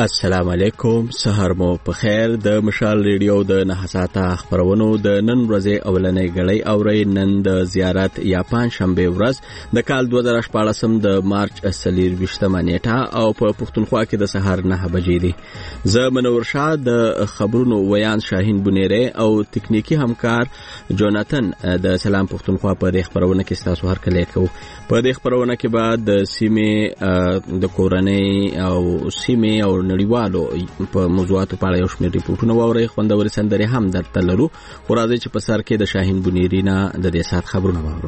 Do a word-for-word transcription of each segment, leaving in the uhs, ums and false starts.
السلام علیکم، سحر مو په خیر. د مشال ریډیو د نه ساعته خبرونو د نن ورځې اولنې غړې اوري. نن د زیارت یا پنځ شنبه ورځ د کال دوه زره شپږ د مارچ اصلیر وشتمه نیټه او په پښتونخوا کې د سحر نه بجې دي. زه منور شاه د خبرونو ویان شاهین بنيره او تکنیکی همکار جوناتن د سلام پښتونخوا په د خبرونه کې تاسو هر کله کوو. په د خبرونه کې بعد د سیمه د کورنۍ او سیمه او نړیوالو په موضوعاتو په اړه یو شمېر ریپورتونه واوري. خوندوري سندري هم درته لرو. خو راځي چې په سر کې د شاهین بنيرینا د دې سات خبرونه واورو.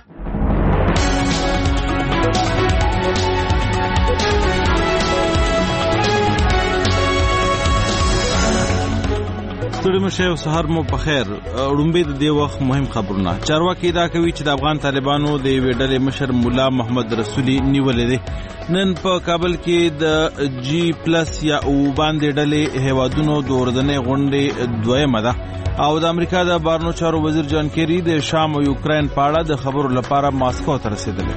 ستړي مشه او سحر مو په خیر. وړومبې د دې وخت مهم خبرونه. چارواکي دا کوي چې د افغان طالبانو د یوې ډلې مشر مولا محمد رسولي نیولې دي. نن په کابل کې د جی پلس یا او باندې ډلې هیوادونو د اردنۍ غونډې دویمه ده او د امریکا د بهرنیو چارو وزیر جان کیری د شام او یوکرين په اړه د خبرو لپاره ماسکو ته رسیدلی.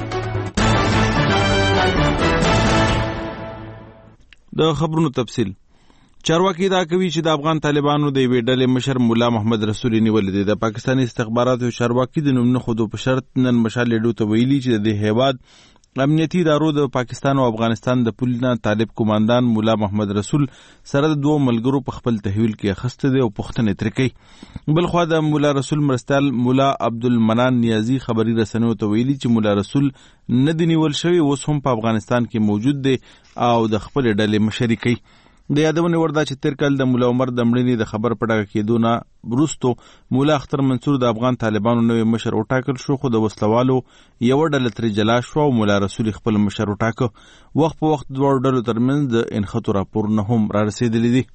د خبرونو تفصیل. چارواکي دا کوي چې د افغان طالبانو د یوې ډلې مشر مولا محمد رسولي نیولې دي. د پاکستاني استخباراتو چارواکي د نوم نه خودو په شرط نن مشال لیډو ته ویلي چې د هیواد امنیتي ادارو د پاکستان او افغانستان د پولنا طالب کمانډان مولا محمد رسول سره د دوه ملګرو په خپل تحویل کې اخیسته دي او پوښتنې ترې کوي. بل خو د مولا رسول مرستیال مولا عبدالمنان نیازي خبري رسنیو ته ویلي چې مولا رسول نه دی نیول شوی، اوس هم په افغانستان کې موجود دی او د خپل ډلې مشري کوي. د یادونه وردا چې تیر کال د مولا عمر د مړینې د خبر پټه کېدو نه وروسته مولا اختر منصور د افغان طالبانو نوې مشر وټاکل شو، خو د وسلوالو یو ډله ترې جلا شو او مولا رسول خپل مشر وټاکه. وخت په وخت دوه ډلو ترمنځ د انخطو راپورونه هم را رسیدلي دي.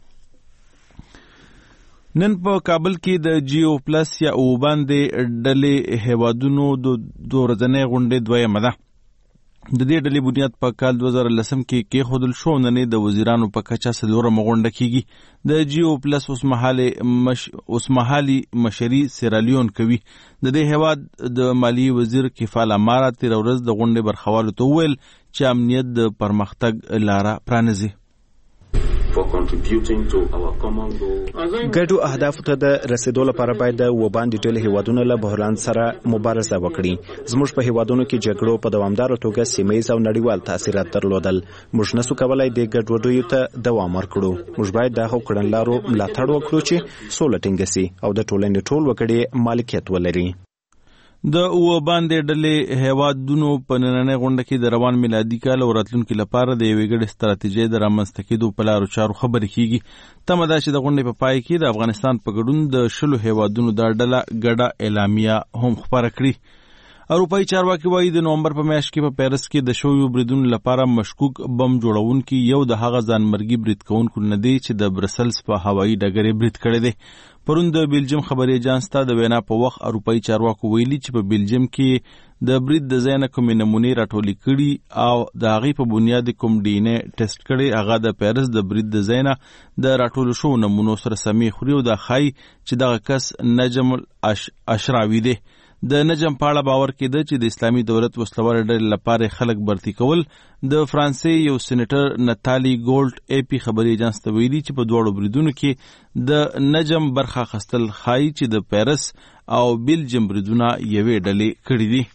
نن په کابل کې د جیو پلس یا او باندې ډلې هیوادونو د دوه ورځې غونډې دویمه ده. د دې ډلې بنیاد په کال دوه زره لسم کې کېښودل شو. نن د وزیرانو په کچه څلورمه غونډه کیږي. د جیو پلس اوسمهالي مشري سیرالیون کوي. د دې هیواد د مالیې وزیر کفال اماره تېره ورځ د غونډې برخوالو ته وویل چې امنیت د پرمختګ لاره پرانیزي. ګډو اهدافو ته د رسیدو لپاره باید د وباندې ډلې هیوادونو له بحران سره مبارزه وکړي. زموږ په هیوادونو کې جګړو په دوامداره توګه سیمه ییز او نړیوال تاثیرات درلودل. موږ نسو کولای د ګډوډیو ته دوام ورکړو. موږ باید د هغو کړنلارو ملاتړ وکړو چې سوله ټینګه سي او د ټولنې ټول وګړي مالکیت ولري. د او باندې ډلې هیوادونو په نننۍ غونډه کې د روان میلادي کال او راتلونکي لپاره د یوې ګډې ستراتیژۍ د رامنځته کېدو په لارو چارو خبرې کیږي. تمه ده چې د غونډې په پای کې د افغانستان په ګډون د شلو هیوادونو دا ډله ګډه اعلامیه هم خپاره کړي. اروپایي چارواکي وایي د نومبر په میاشت کې په پیرس کې د شویو بریدونو لپاره مشکوک بم جوړونکي یو د هغه ځانمرګي برید کوونکو نه دی چې د برسلز په هوایي ډګر برید کړی دی. پرون د بیلجیم خبري اژانس ته د وینا په وخت اروپایي چارواکو ویلي چې په بیلجیم کې د برید د ځای نه کومې نمونې راټولې کړي او د هغې په بنیاد کوم ډي ان اے ټیسټ کړی هغه د پیرس د برید د ځای نه د راټولو شوو نمونو سره سمې خوري او دا ښایي چې دغه کس نجم الاشراوي دی. د نجم په اړه باور کېده چې د اسلامي دولت وسلوال ډلې لپاره خلک برتي کول. د فرانسې یو سېنیټر نتالي ګولډ ای پی خبري اژانس ته ویلي چې په دواړو بریدونو کې د نجم برخه اخیستل ښایي چې د پیرس او بیلجیم بریدونه یوې ډلې کړي دي.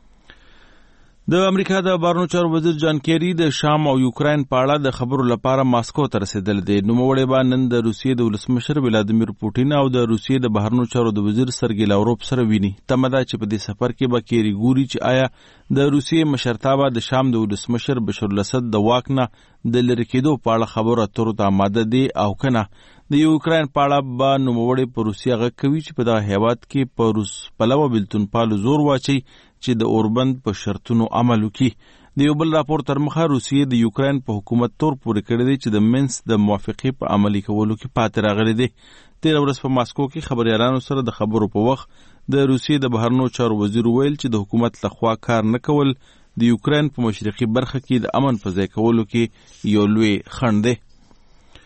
د امریکا د بهرنیو چارو وزیر جان کیری د شام او یوکرين په اړه د خبرو لپاره ماسکو ته رسیدل دي. نوموړی به نن د روسیې د ولسمشر ولادیمیر پوټین او د روسیې د بهرنیو چارو د وزیر سرګی لاوروف سره ویني. تمه ده چې په دې سفر کې به کیری ګوري چې آیا د روسیې مشرتابه د شام د ولسمشر بشار الاسد د واک نه د لرې کېدو په اړه خبرو اترو ته آماده دي او کنه. د یوکرين په اړه به نوموړی په روسیه غږ کوي چې په دغه هیواد کې په روس پلوه بیلتون پالو زور واچي چې د اوربند په شرطونو عمل وکړي. د یو بل راپور تر مخه روسیې د یوکرين په حکومت تور پورې کړی دی چې د منس د موافقې په عملي کولو کې پاتې راغلی دی. تېره ورځ په ماسکو کې خبريالانو سره د خبرو په وخت د روسیې د بهرنیو چارو وزیر ویل چې د حکومت لخوا کار نه کول د یوکرين په مشرقي برخه کې د امن په ځای کولو کې یو لوی خنډ دی.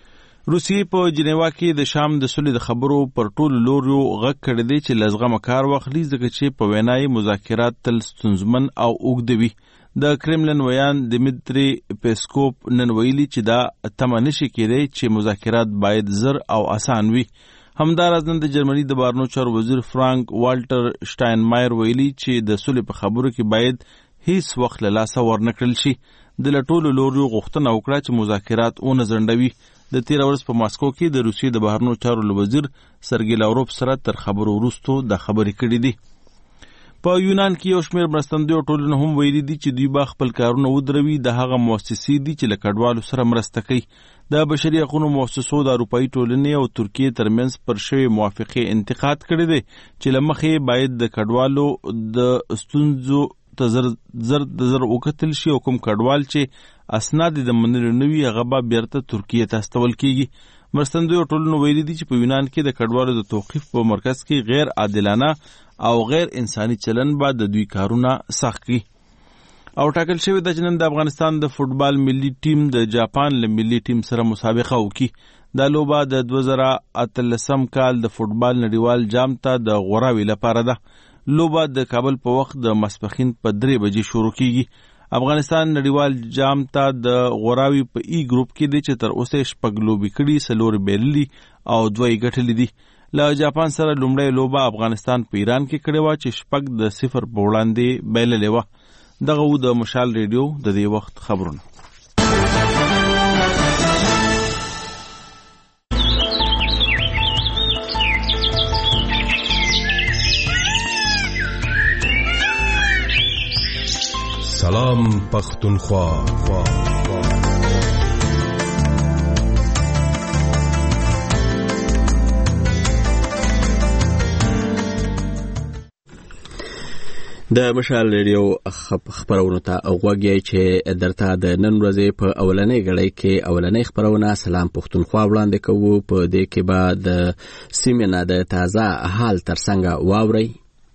روسیې په جنیوا کې د شام د سولې د خبرو پر ټولو لوریو غږ کړی دی چې له زغمه کار واخلي ځکه چې په وینا یې مذاکرات تل ستونزمن او اوږده وي. د کرملن ویان دمیتری پیسکوپ نن ویلي چې دا تمه نشي کېدی چې مذاکرات باید زر او اسان وي. همداراز نن د جرمني د بهرنیو چارو وزیر فرانک والټر شټاینمایر ویلي چې د سولې په خبرو کې باید هیڅ وخت له لاسه ورنکړل شي. د له ټولو لوریو غوښتنه وکړه چې مذاکرات ونه ځنډوي. د تېره ورځ په ماسکو کې د روسیې د بهرنیو چارو وزیر سرګی لاوروف سره تر خبرو وروسته د خبرې کړې دي. په یونان کې یو شمېر مرستندویو ټولنو هم ویلي دي چې دوی به خپل کارونه ودروي. د هغه مؤسسې دي چې له کډوالو سره مرسته کوي. د بشري حقوقو مؤسسو د اروپایي ټولنې او ترکیې ترمنځ پر شوې موافقې انتقاد کړی دی چې له مخې باید د کډوالو د ستونزو ته زر زر د زر وکتل شي او کوم کډوال چې اسناد د منلو نوي هغه به بیرته ترکیې ته استول کیږي. مرستندویو ټولنو ویلي دي چې په یونان کې د کډوالو د توقیف په مرکز کې غیر عادلانه او غیر انساني چلن به د دوی کارونه سخت کړي. او ټاکل شوی ده چې نن د افغانستان د فوټبال ملي ټیم د جاپان له ملي ټیم سره مسابقه وکړي. دا لوبه د دوه زره اتلسم کال د فوټبال نړیوال جام ته د غوراوي لپاره ده. لوبه د کابل په وخت د ماسپښین په درې بجې شروع کیږي. افغانستان نړیوال جام ته د غوراوي په ای ګروپ کې دی چې تر اوسه شپږ لوبې کړي، څلور بایللي او دوه یې ګټلې دي. له جاپان سره لومړی لوبه افغانستان په ایران کې کړې وه چې شپږ د صفر په وړاندې بایللې وه. دغه و د مشال ریډیو د دې وخت خبرونه. سلام پختونخوا. د مشال ریډیو خبرونه ته غوږی چې درته د نن ورځې په اولنۍ غړۍ کې اولنۍ خبرونه سلام پختونخوا وړاندې کوو. په دې کې به د سیمې نه د تازه حال ترڅنګ واورئ.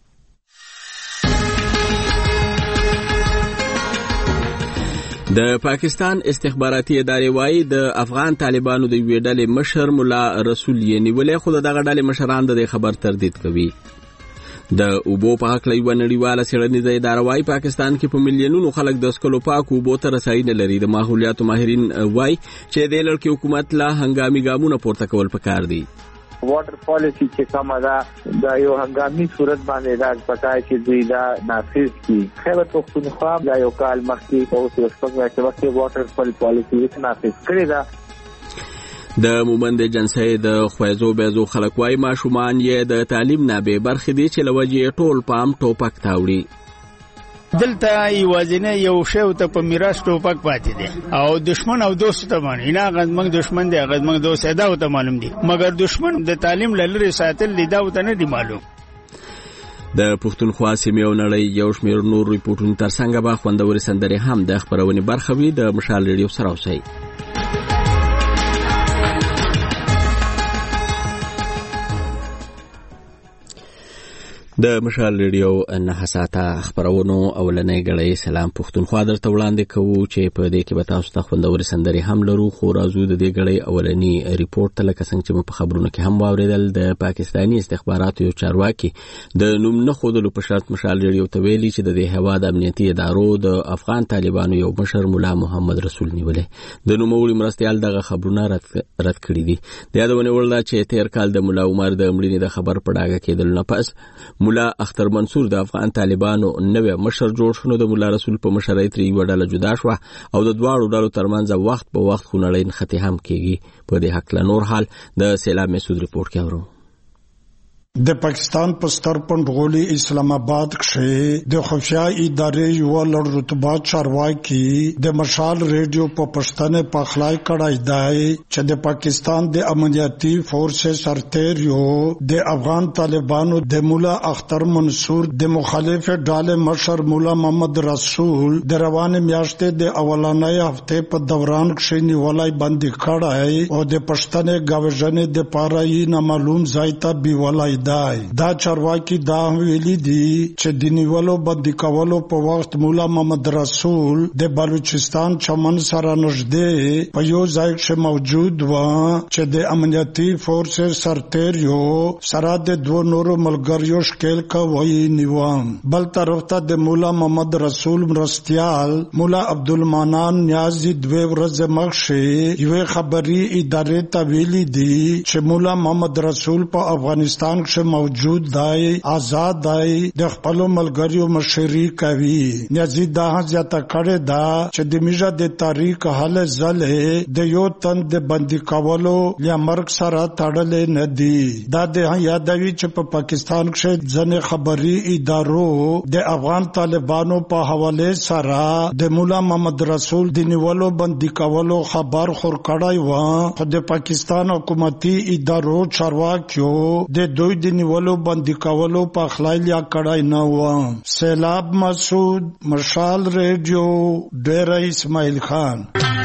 د پاکستان استخباراتي ادارې وايي د افغان طالبانو د یوې ډلې مشر مولا رسول یې نیولې، خو دغه ډلې مشران د خبر تردید کوي. د اوبو په حق یوه نړیواله څېړنیزه اداره وايي پاکستان کې په میلیونونو خلک د څښلو پاکو اوبو ته رسایي نه لري. د ماحولیاتو ماهرین وايي چې د لړ کې حکومت لا هنګامي ګامونه پورته کول پکار دي. واټر پالیسی چې کومه ده دا یو هنګامي صورت باندې راځي پکای چې دوی دا نافذ کړي. خیبر پختونخوا دا یو کال مخکې او اوس په وخت واټر پالیسی نافذ کړی ده. د مومند جنسي د خوازو بيزو خلک وايي ماشومان یې د تعلیم نه به برخې دي چې لوجه ټول پام ټوپک تاوړي. دلته یوازینه یو شی ته په میراث ټوپک پاتې دي او دشمن او دوست ته باندې نه غزمنګ دشمن دی غزمنګ دوست دا او ته معلوم دي، مګر دشمن د تعلیم لری ساتل لیدا او ته نه دی معلوم. د پښتونخوا سیمې او نړۍ یو شمېر نور ریپورتونو ترڅنګ به خوندورې سندرې هم د خبرونې برخه وي. د مشال ریډیو سره اوسئ. د مشال ریډیو نه ساته خبرونو اولنۍ غړۍ سلام پښتونخوا درته وړاندې کوو چې په دې کې به تاسو ته خوندورې سندرې هم لرو. خو راځو د دې غړۍ اولنی ریپورت ته لکه څنګه چې په خبرونو کې هم واوریدل. د پاکستاني استخباراتو یو چارواکي د نوم نه ښودلو په شرط مشال ریډیو ته ویلي چې د دې هیواد امنیتي ادارو د افغان طالبانو یو مشر مولا محمد رسول نیولې. د نوموړي مرستیال دغه خبرونه رد کړي دي. د یادونه وړ ده چې تیر کال د مولا عمر د مړینې د خبر په ډاګه کېدل نه پس مولا اختر منصور د افغان طالبانو نوې مشر جوړ شو. د مولا رسول په مشرۍ ترې یوه ډله جدا شوه او د دواړو ډلو ترمنځ وخت په وخت خونړۍ نښتې هم کېږي. په دې هکله نور حال د سیلاب مسعود ریپورټ کې اورو. د پاکستان په ستر پنډغولي اسلام آباد کې د خفیا ادارې یو لړ رتبه چارواکي د مشال ریډیو په پښتنه په خلای کړای دی چې د پاکستان د امنیتي فورسز سرتیریو د افغان طالبانو د مولا اختر منصور د مخالف ډلې مشر مولا محمد رسول د روانه میاشتې د اولنۍ هفته په دوران کې نیولای باندې کړای او د پښتنه گاوژنې د پاره یې نامعلوم ځای ته بیولای دی. دا چارواکي دا ویلي دي چې د نیولو بندي کولو په وخت مولا محمد رسول د بلوچستان چمن سره نږدې په یو ځای کې موجود و چې د امنیتي فورسز سرتیریو سره د دوه نورو ملګریو ښکیل کوي نیوم. بل طرف ته د مولا محمد رسول مرستیال مولا عبدالمنان نیازی دوه ورځې مخکې یوه خبري ادارې ته ویلي دي چې مولا محمد رسول په افغانستان کې موجود دی، آزاد دی، د خپل ملګریو مشري کوي. نیازی دا زیاته کړې ده چې د میژه د تاریخ حل ځلې د یو تن د بندي کولو یا مرګ سره تړلې نه دي. دا د یادوي چې په پاکستان کې ځنې خبري ادارو د افغان طالبانو په حواله سره د مولا محمد رسول د نیولو بندي کولو خبر خور کړای و، خو د پاکستان حکومتي ادارو چارواکیو د دوی د نیولو بندي کولو په خلایلیا کړای نه و. سیلاب مسعود، مشال ریډیو، ډیره اسماعیل خان.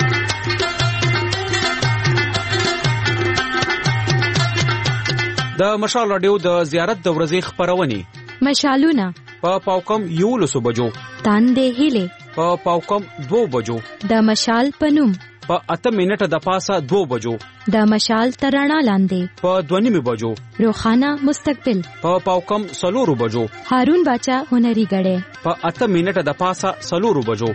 د مشال رادیو د زیارت د ورځې خبرونه مشالونه په پاوکم یولسو بجو، تاندې هیله په پاوکم دو بجو، د مشال پنوم په اته منټه د پاسه دو بجو، د مشال ترانا لاندې په دونیمه بجو، روخانه مستقبل په پاوکم سلورو بجو، هارون باچا هنري غړې په اته منټه د پاسه سلورو بجو.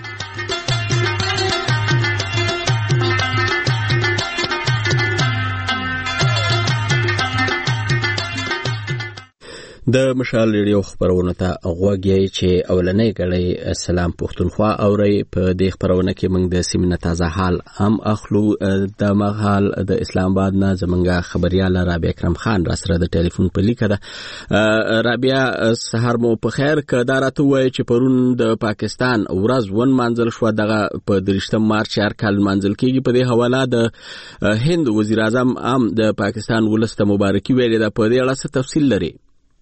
د مشال ریډیو خبرونه ته غوږی چې اولنۍ غړې سلام پښتونخوا اوري. په دې خبرونه کې موږ د سیمه تازه حال هم اخلو. د مغال د اسلام آباد نه زمونږه خبريال رابعه اکرم خان را سره د ټلیفون په لیکه ده. رابعه سحر مو په خیر. کدارته وای چې پرون د پاکستان ورځ ون منځل شو، دغه په درشتم مارچ هر کال منځل کیږي. په دې حواله د هند وزیر اعظم هم د پاکستان ولسته مبارکي ویلې ده. په دې اړه څه تفصیل لري؟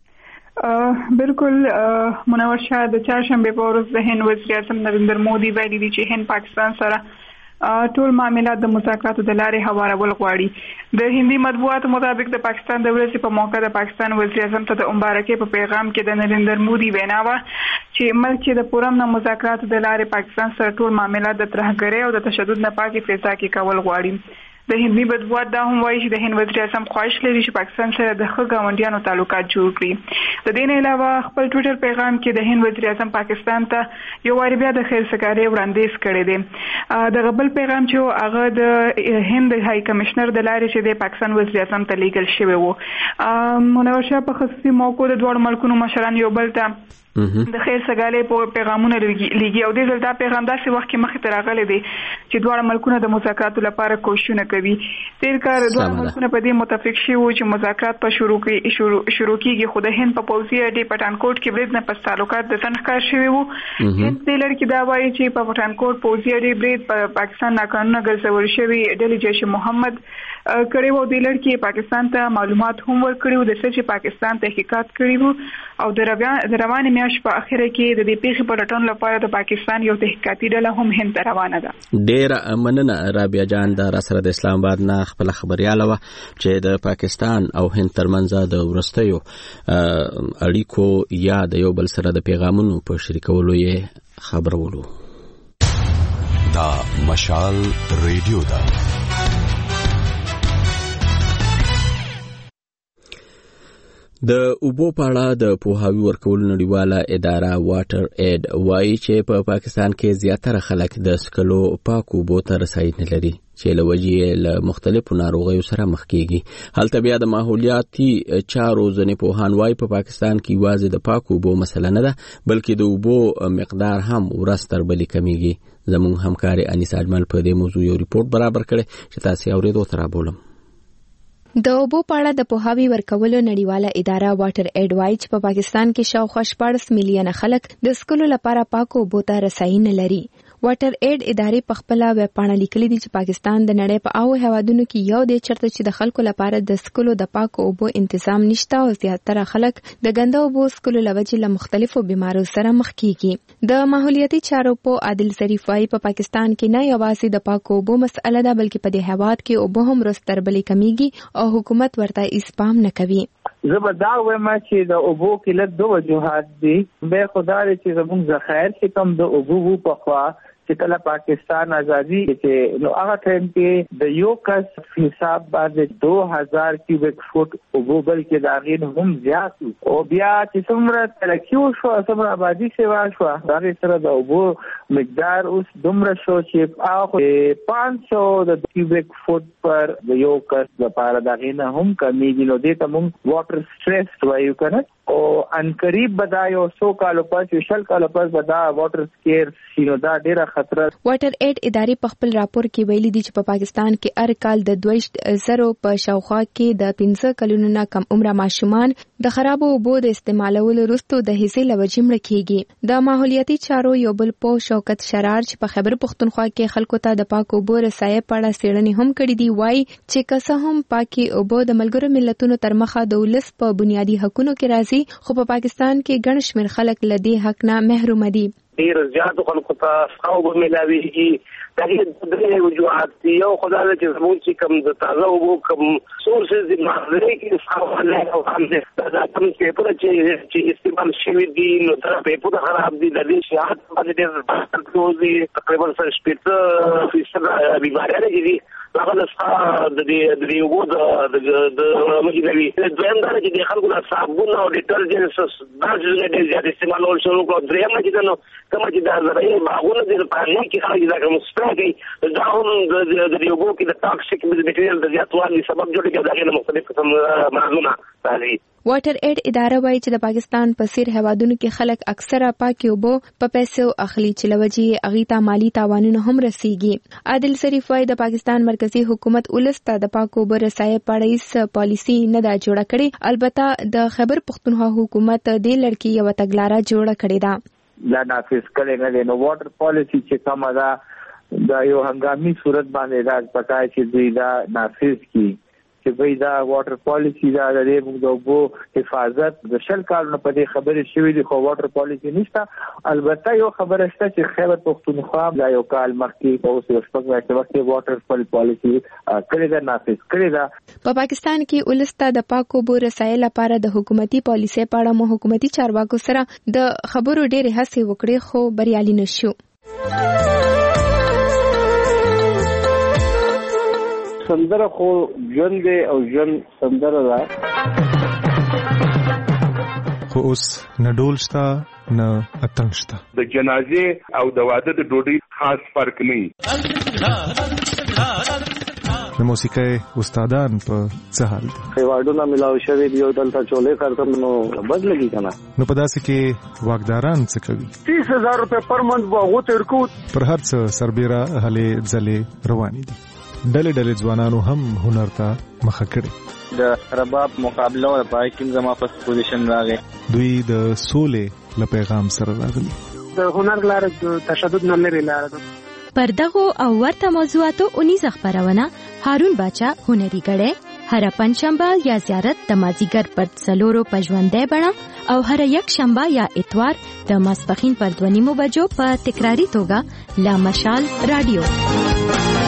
بالکل منور شاه د چهارشنبه په ورځ د هند وزیر اعظم نریندر مودي ویلي دي چې هند پاکستان سره ټول معاملات د مذاکراتو د لارې هوارول غواړي. د هندي مطبوعاتو مطابق د پاکستان د ورځې په موقع د پاکستان وزیر اعظم ته د مبارکۍ په پیغام کې د نریندر مودي وینا وه چې ملک چې د پرامن مذاکراتو د لارې پاکستان سره ټول معاملات د ترهګرۍ او د تشدد نه پاکي فضا کې کول غواړي. د هندي مطبوعات دا هم وایي چې د هند وزیر اعظم خواهش لري چې پاکستان سره د ښه ګاونډیانو تعلقات جوړ کړي. د دې نه علاوه خپل ټویټر پیغام کې د هند وزیر اعظم پاکستان ته یو واری بیا د خیرسګارۍ وړاندیز کړی دی. د غبل پیغام چې هغه د هند های کمشنر د لارې چې د پاکستان وزیر اعظم ته لیږل شوی وو. منور شاه په خصوصي موقع د دوه ملکونو مشران یو بل ته د خیر سګالې په پیغامونه لګي او د زړه پیغام داسې وخت کې مخې ته راغلي دي چې دواړه ملکونه د مذاکراتو لپاره کوښښونه کوي. تیر کال دواړه ملکونه په دې متفق شوي وو چې مذاکرات په شروع کې شروع شروع کیږي، خو د هند په پوځي اډې پټانکوټ کې برید نه پس تعلقات د تن ښکار شوي وو. هند دې لړ کې دا وایي چې په پټانکوټ پوځي اډې برید په پاکستان ناقانونه ګرځول شوي ډلې جیش محمد کړي وو. دې لړ کې پاکستان ته معلومات هم ورکړي وو د څه چې پاکستان تحقیقات کړي وو او د روانې میاشتې په اخره کې د دې پیښې په لټون لپاره د پاکستان یو تحقیقاتي ډله هم هند ته روانه ده. ډېره مننه رابعه جان د راسره د اسلام آباد نه خپل خبرياله وه چې د پاکستان او هند ترمنځ د ورستیو اړیکو یا د یو بل سره د پیغامونو په شریکولو یې خبرولو. دا مشال ریډیو ده. د اوبو په اړه د پوهاوي ورکولو نړیواله اداره واټر ایډ وایي چې په پاکستان کې زیاتره خلک د سکلو پاکو اوبو ته رسایي نه لري چې له وجې له مختلفو ناروغیو سره مخ کیږي. هلته بیا د ماحولیاتي چارو ځینې پوهان وایي په پاکستان کې یوازې د پاکو اوبو مسله نه ده بلکې د اوبو مقدار هم ورځ تر بلې کمیږي. زموږ همکاري انیس اجمل په دې موضوع یو ریپورت برابر کړی چې تاسو یې اورېدو ته رابولم. د اوبو په اړه د پوهاوي ورکولو نړیواله اداره واټر ایډ وایي چې په پاکستان کې شاوخوا شپږ میلیونه خلک د سکلو لپاره پاکو اوبو ته رسایي نه لري. واټر ایډ ادارې په خپل ویب پاڼه لیکلي دي چې پاکستان د نړۍ په اوو هیوادونو کې یو دی چرته چې د خلکو لپاره د سکلو د پاکو اوبو تنظیم نشته او زیاتره خلک د ګنده اوبو سکلو لوجې له مختلفو بیماریو سره مخ کیږي. د ماحولیاتي چارو په عادل ظریف وايي په پاکستان کې نه یوازې د پاکو اوبو مسئله ده بلکې په دې هیواد کې اوبه هم رستربلې کمیږي او حکومت ورته اسپام نه کوي. زه دا وایم چې د اوبو کې له دوه وجوهات دي. به خدای چې زموږ ذخایر چې کم د اوبو په خوا چې کله پاکستان ازادي چې نو هغه ټایم کې د یو کس حساب باندې دو هزار کیوبیک فوټ اوبو بلکې دا غین هم زیات او بیا چې څومره ترکیو شو څومره آبادی سیوا شو دا سره د اوبو مقدار اوس دومره شو چې هغه پانڅ سو د کیوبیک فوټ پر د یو کس لپاره دا غین هم کمیږي. نو دې ته موږ واټر سټریس وایو کنه او ان قریب بدایو سو کالو پس شل کالو پس بدا واټر سکیر شنو دا ډیره خطر. واټر ایډ ادارې په خپل راپور کې ویلي دي چې په پاکستان کې هر کال د دویشت زرو په شاوخوا کې د پنځه کلونو نه کم عمره ماشومان د خرابو اوبو د استعمالولو وروسته د حصې لوجې مړه کیږي. د ماحولیاتي چارو یو بل په شوکت شرار چې په خیبر پختونخوا کې خلکو ته د پاکو اوبو رسایي په اړه څېړنې هم کړې دي وایي چې که څه هم پاکي اوبو د ملګرو ملتونو تر مخه د ولس په بنیادی حقوقو کې راځي خو په پاکستان کې ګڼ شمېر خلک له دې حق نه محروم دي. ډیر زیات خلکو ته څاو ملاويږي دا د دې وجوهات دی او خدای دې زموږ چې کوم د تازه اوبو کوم سورسز د مازري کې څاو نه او هم دې دا کوم چې په چې چې استعمال شوی دي نو تر په پوره خراب دي د دې شاعت باندې ډېر تقریبا څلور فیصد بیماریاں دي هغه د د دې د یو د د مجلوي دویم دا چې د خلکو د صابون او ډیټرجنټس دا چې د زیات استعمال شروع کړو دریم چې نو کوم چې د زړې باغونه د پانی کې خلک دا کوم سپراګي دا هم د یو کې د ټاکسیک میټیریال د زیاتوالي سبب جوړ کېږي د مختلف قسم مرزونه راځي. واټر ایډ اداره وایي چې د پاکستان په سیر هیوادونو کې خلک اکثره پاکي اوبو په پیسو اخلي چې لوجې اغي ته مالی تاوانونه هم رسیږي. عادل ظریف وایي د پاکستان مرکزی حکومت ولسته د پاکو اوبو رسایي په اړه هیڅ پالیسي نه دا جوړه کړې البته د خیبر پختونخوا حکومت د لړکی یو تګلارې جوړه کړې ده لا نافذ کړي نه نو واټر پالیسي چې کومه ده دا یو هنګامي صورت باندې راځي پکای چې دوی دا نافذ کړي چې وای دا واټر پالیسی دا د موږ د اوبو حفاظت د شل کالونو په دې خبرې شوې دي خو واټر پالیسی نشته. البته یو خبره شته چې خیبر پختونخوا دا یو کال مخکې په اوس یو شپږ میاشتې مخکې واټر پالیسی کړې ده نافذ کړې ده. په پاکستان کې ولسته د پاکو اوبو رسایي لپاره د حکومتي پالیسۍ په اړه مو حکومتي چارواکو سره د خبرو ډېرې هڅې وکړې خو بریالي نشو. سندره خو ژوند دی او ژوند سندره ده خو اوس نه ډول شته نه اتڼ شته د جنازې او د واده د ډوډۍ خاص فرق نه د موسیقۍ استادان په څه حال دي خیواډونه ملاو شوی دی او دلته چولې کارتم نو بد لګي کنه نو په داسې کې واګداران څه کوي تیس هزار روپے پر منت وغو ترکو پر هر څه سربېره هلې ځلې روانې دي. ډلې ډلې ځوانانو هم هنر ته مخه کړې د رباب مقابله او پای کې زما په پوزیشن راغی دوی د سولې له پیغام سره راغلي د هنر لار د تشدد نه لري لار ده. پر دغه او ورته موضوعاتو اونیزه خبرونه هارون باچا هنري غړې هر پنځشنبه یا زیارت د مازیګر پر څلورو پژوندې بڼه او هر یک شنبه یا اتوار د ماسپخین پر دوه نیمو بجو په تکراری توګه لا مشال رادیو.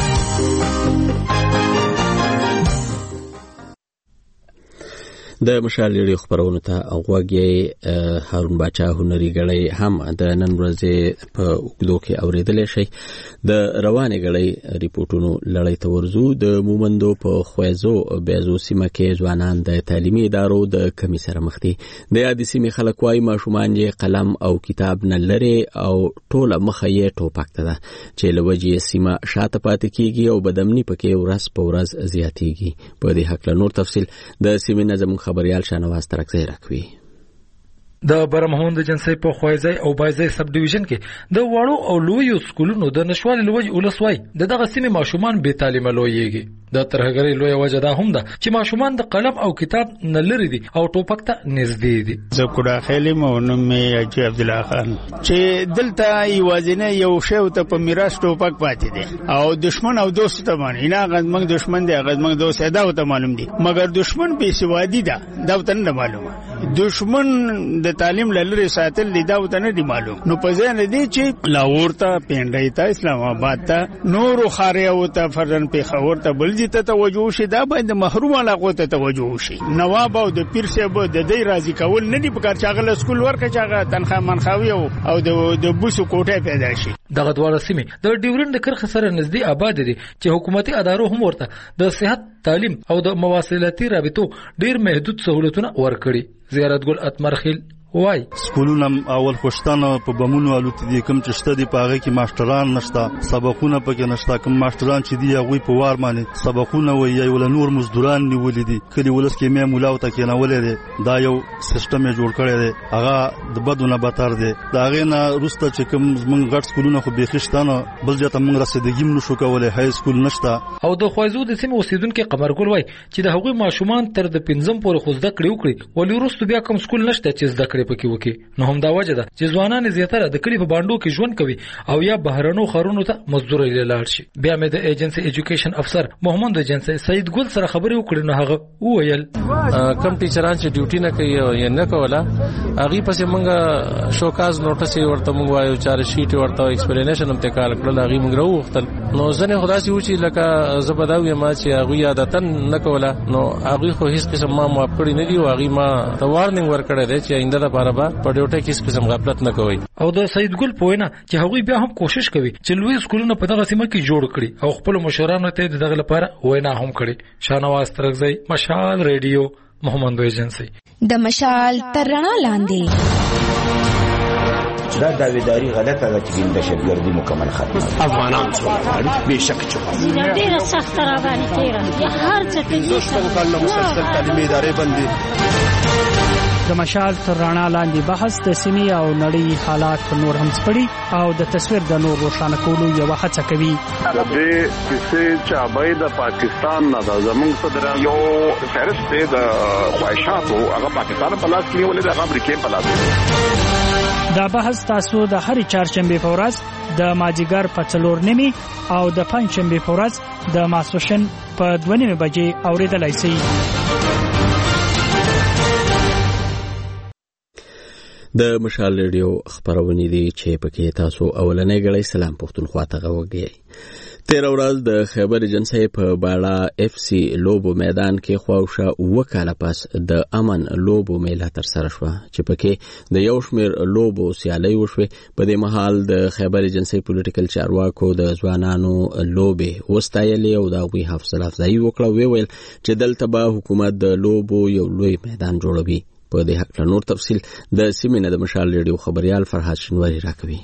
د مشال ریډیو خبرونو ته غوږی هارون باچا هنري غړی هم د نن ورځې په اوږدو کې اوریدل شي. د روانې غړی ریپورتونو لړۍ ته ورزو د مومندو په خویزو بیزو سیمه کې ځوانان د تعلیمي ادارو د کمی سره مخ دي. د یادې سیمې خلک وايي ماشومان یې قلم او کتاب نه لري او ټوله مخه یې ټوپک ته ده چې له وجې سیمه شاته پاتې کیږي او بدامني پکې ورځ په ورځ زیاتیږي. په دې حق له نور تفصیل د سیمې نظم خبريال شانواز ترکزی راکوي. د برمهون د جنسي په خوایزي او بایزي سب ډیویژن کې د وړو او لویو سکولونو د نشوالي لوج ولسوي د دغه سیمې ماشومان به تعلیم لویږي. د ترهګری لوی وجه دا هم ده چې ماشومان د قلم او کتاب نه لري دي او ټوپک ته نږدې دي. زه کوډا خیلم او نوم مې اجي عبد الله خان چې دلته یوازینه یو شی ته په میراث ټوپک پاتې دي او دشمن او دوست ته باندې نه غزمنګ دشمن دی غزمنګ دوست دا ته معلوم دي مګر دشمن به سوادي ده دا ته نه معلومه. دشمن د تعلیم لری ساتل دی دا ته نه دی معلوم. نو په ځای دی چې لاهور ته پنډای ته اسلام آباد ته نور خاریا او ته فرن په خور ته بل ته توجه شي دا باید محروم علاقو ته توجه شي. نواب او د پیر صاحب د دې راضي کول نه دی پکار چې هغه سکول ورکه چې هغه تنخواه منخوي او د د بوسو کوټه پیدا شي. دغه دواړه سیمې د ډیورند کرخ سره نږدې آباد دي چې حکومتي ادارو هم ورته د صحت تعلیم او د مواصلاتي رابطو ډیر محدود سہولتونه ورکړي. زیارت ګل اتمرخیل وای سکولونه اول خوشتانه په بمونو الوت دي کوم چې شته دي پاغه کې ماستران نشته سبقونه پکې نشته کوم ماستران چې دی هغه په وار باندې سبقونه وایي ول نور مزدوران نیولې دي کلی ولس کې مې مولا او تکې نه ولې دي دا یو سیستم یې جوړ کړی دی هغه د بدونه بتر دی دا غینه روسته چې کوم موږ غټ سکولونه خو بيخښتانه بل ځای ته موږ رسیدګیم نشو کولای های سکول نشته. او د خوازو د سیمې اوسیدونکو قمرګل وای چې د هغوی ماشومان تر د پنځم پورې خو زده کړې وکړي ولې وروسته بیا کوم سکول نشته چې زده کړې پکې وکي. نو هم دا وجه ده چې ځوانان زیاتره د کلی په باندو کې ژوند کوي او یا بهرنو خارونو ته مزدوري لاړ شي. بیا مې د ایجنسی ایجوکیشن افسر محمد ایجنسی سید ګل سره خبرې وکړې نو هغه وویل کم ټیچران چې ډیوټي نه کوي یا نه کوله هغه پسې مونږه شوکاز نوټس ورته مونږ وایو چار شیټ ورته ایکسپلینیشن هم تکال کړل هغه مونږ راوختل. نو ځنه خدا سي و چې لکه زبداوی ما چې هغه عادتن نه کوله نو هغه خو هیڅ قسم ما معاف کړی نه دی او هغه ما ته وارنینګ ورکړی دی چې آینده لپاره به په ډیوټي کې قسم غفلت نه کوي. او د سید ګل په وینا چې هغه بیا هم کوشش کوي چې لوی سکولونه په دغه سیمه کې جوړ کړي او خپل مشرانو ته دغه لپاره وینا هم کړي. شانواز ترغزی مشال ریډیو محمد ایجنسی د مشال ترنا لاندې دا داویداری غلطه ده چې د دهشتګردي مکمل ختمه افغانان څو به شک چوکا ډیره سخت را باندې تیرا هر څه کې څه کال مسلسل تعلیمي ادارې بندي. د مشال تر رڼا لاندې بحث د سیمې او نړۍ حالات نور هم سپړي او د تصویر د نور روښانه کولو یو هڅه کوي. د دې کیسې چې ابای د پاکستان نه د زمونږ صدر یو فهرست د خواهشاتو هغه پاکستان په لاس کې ولې د امریکا په لاس. دا بحث تاسو د هر چهارشنبه په ورځ د ماجیګر په څلور نیمه او د پنځشنبه په ورځ د ماسوشن په دوه نیمه بجې اوریدلای شئ. د مشال ریډیو خبرونه دي چې پکې تاسو اولنې غړې سلام پښتونخوا ته غوږی. تیر ورځ د خیبر ایجنسی په باړه اف سی لوبو میدان کې خواوشه وکاله پس د امن لوبو میله تر سره شو چې پکې د یو شمیر لوبو سیالي وشوه. په دې مهال د خیبر ایجنسی پولیټیکل چارواکو د ځوانانو لوبې وستایلې او د غوي حوصله افزایی وکړه ویل چې دلته به حکومت د لوبو یو لوی میدان جوړوي. په دې حق نور تفصیل د سیمې نه د مشال ریډیو خبريال فرحات شنواری راکوي.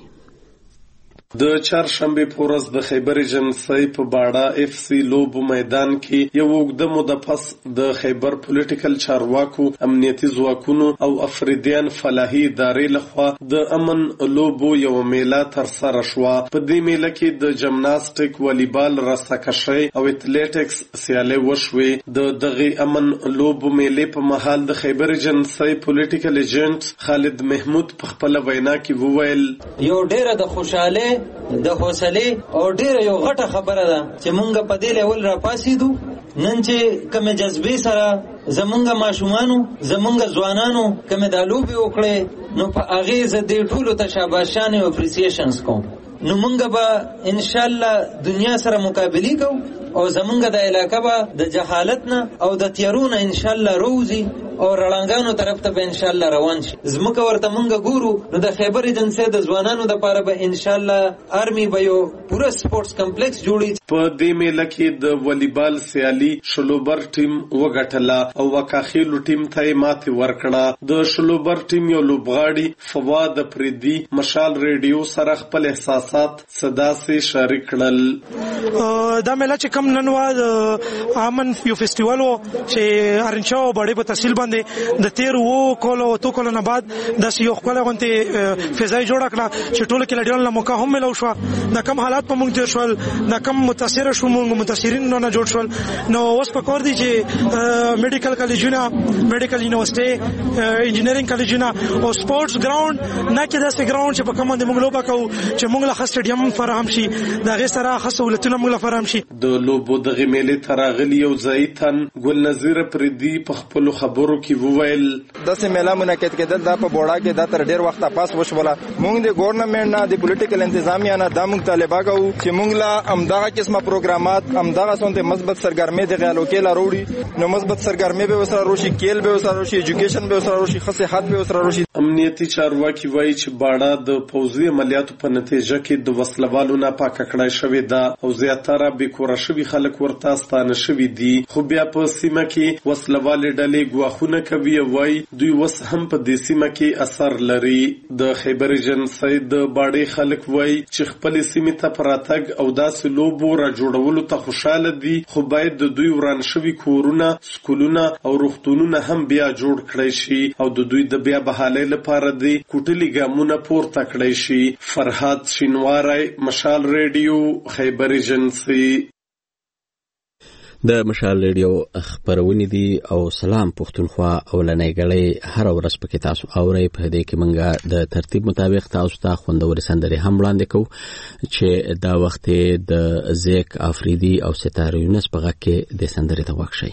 د چهارشنبه په ورځ د خیبر ایجنسی په باړه اف سی لوبو میدان کې یو وګړه مده پس د خیبر پولیټیکل چارواکو امنیتي ځواکونو او افریدیان فلاحي ادارې لخوا د امن لوبو یو میله تر سره شو. په دې میله کې د جمناستیک، والیبال، رساکشي او اتلیټکس سیالي وشوې. د دغه امن لوبو میله په محل د خیبر ایجنسی پولیټیکل ایجنټ خالد محمود په خپل وینا کې وویل یو ډیره د خوشاله د حوصله او ډیره یو غټه خبره ده چې مونږ په دې لیول را پاسیدو نن چې کوم جذبې سره زمونږ ماشومانو زمونږ ځوانانو کوم د لوبي وکړي نو په هغه ز دې ټولو ته شاباشانه او اپریسیشنز کوم. نو مونږ به ان شاء الله دنیا سره مقابله کوو او زمونږ د علاقې به د جهالت نه او د تیارونو ان شاء الله روزي او رړانګانو طرف ته به ان شاء الله روان شي. زموږ ورته مونږ ګورو نو د خیبر ایجنسی د ځوانانو د لپاره به ان شاء الله آرمي به یو پوره سپورتس کمپلیکس جوړي. په دې میله کې د والیبال سیالي شلوبر ټیم وګټله او وکاخیلو ټیم ته ماتې ورکړه. د شلوبر ټیم یو لوبغاړي فواد پریدي مشال ریډیو سره خپل احساسات صدا سي شریک کړل. دا میله چې کم نن وا امن یو فیسټیوال چې ارنچاو باندې په تحصیل باندې باندې د تیر وو کولو تو کولو نه بعد د یو خپل غونته فضای جوړ کړه چې ټول کې لډیول موقع هم ملو شو د کم حالات په مونږ تیر شول د کم متاثر شو مونږ متاثرین نه جوړ شول نو اوس په کور دي چې میډیکل کالجونه میډیکل یونیورسيټي انجینرینګ کالجونه او سپورتس ګراوند نه کې داسې ګراوند چې په کوم د مونږ لوبه کوو چې مونږ له سټیډیم فراهم شي دا غي سره خاص سہولتونه مونږ له فراهم شي د لوبو د غمیلې تراغلی او زایتن ګل نظیر پردی په خپل خبرو کې وویل داسې میله منعقد کېدل دا په بوډا کې دا تر ډیر وخت پاس وشوله مونږ د ګورنمنت نه د پولیټیکل انتظامیه نه د مونږ طالبانو چې مونږ لا امداغه قسمه پروګرامات امداغه سنت مثبت سرګرمي د غالو کې لا وروړي نو مثبت سرګرمي به وسره روشي کېل به وسره روشي ایجوکیشن به وسره روشي خصيحت به وسره روشي امنیتي چارواکي وایي چې باړه د پوځي عملیاتو په نتیجه کې د وسلوالو نه پاک کړای شوې ده او زیاتره به کور شوي خلک ورته ستانه شوي دي خو بیا په سیمه کې وسلوالې ډلې ګواښونه کوي وایي دوی وس هم په دې سیمه کې اثر لري د خیبر ایجنسی د باړې خلک وایي چې خپل سیمې ته پراتګ او داسې لوبو را جوړولو ته خوشاله دي خو باید د دوی وران شوي کورونه سکولونه او روغتونونه هم بیا جوړ کړی شي او د دوی د بیا بحالۍ لپاره دي کوټلي ګامونه پورته کړی شي فرهاد شینواری مشال ریډیو خیبر ایجنسی د مشال ریډیو خبرونه دي او سلام پښتونخوا اولنۍ غړې هر ورځ پکې تاسو اورئ په دې کې منګه د ترتیب مطابق تاسو ته خوندور سندري هم وړاندې کوو چې دا وخت د زیک افریدي او ستاره یونس په غږ کې د سندري ته وښي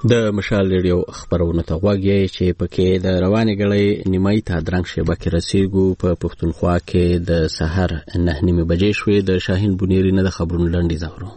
د مشال ریډیو خبرونه ته غوږی چې پکې د روانې غړې نیمای ته درنګ شبکې رسیدو په پښتونخوا کې د سحر نه نیمه بجې شوې. د شاهین بنيري نه د خبرونو لنډي زاورو.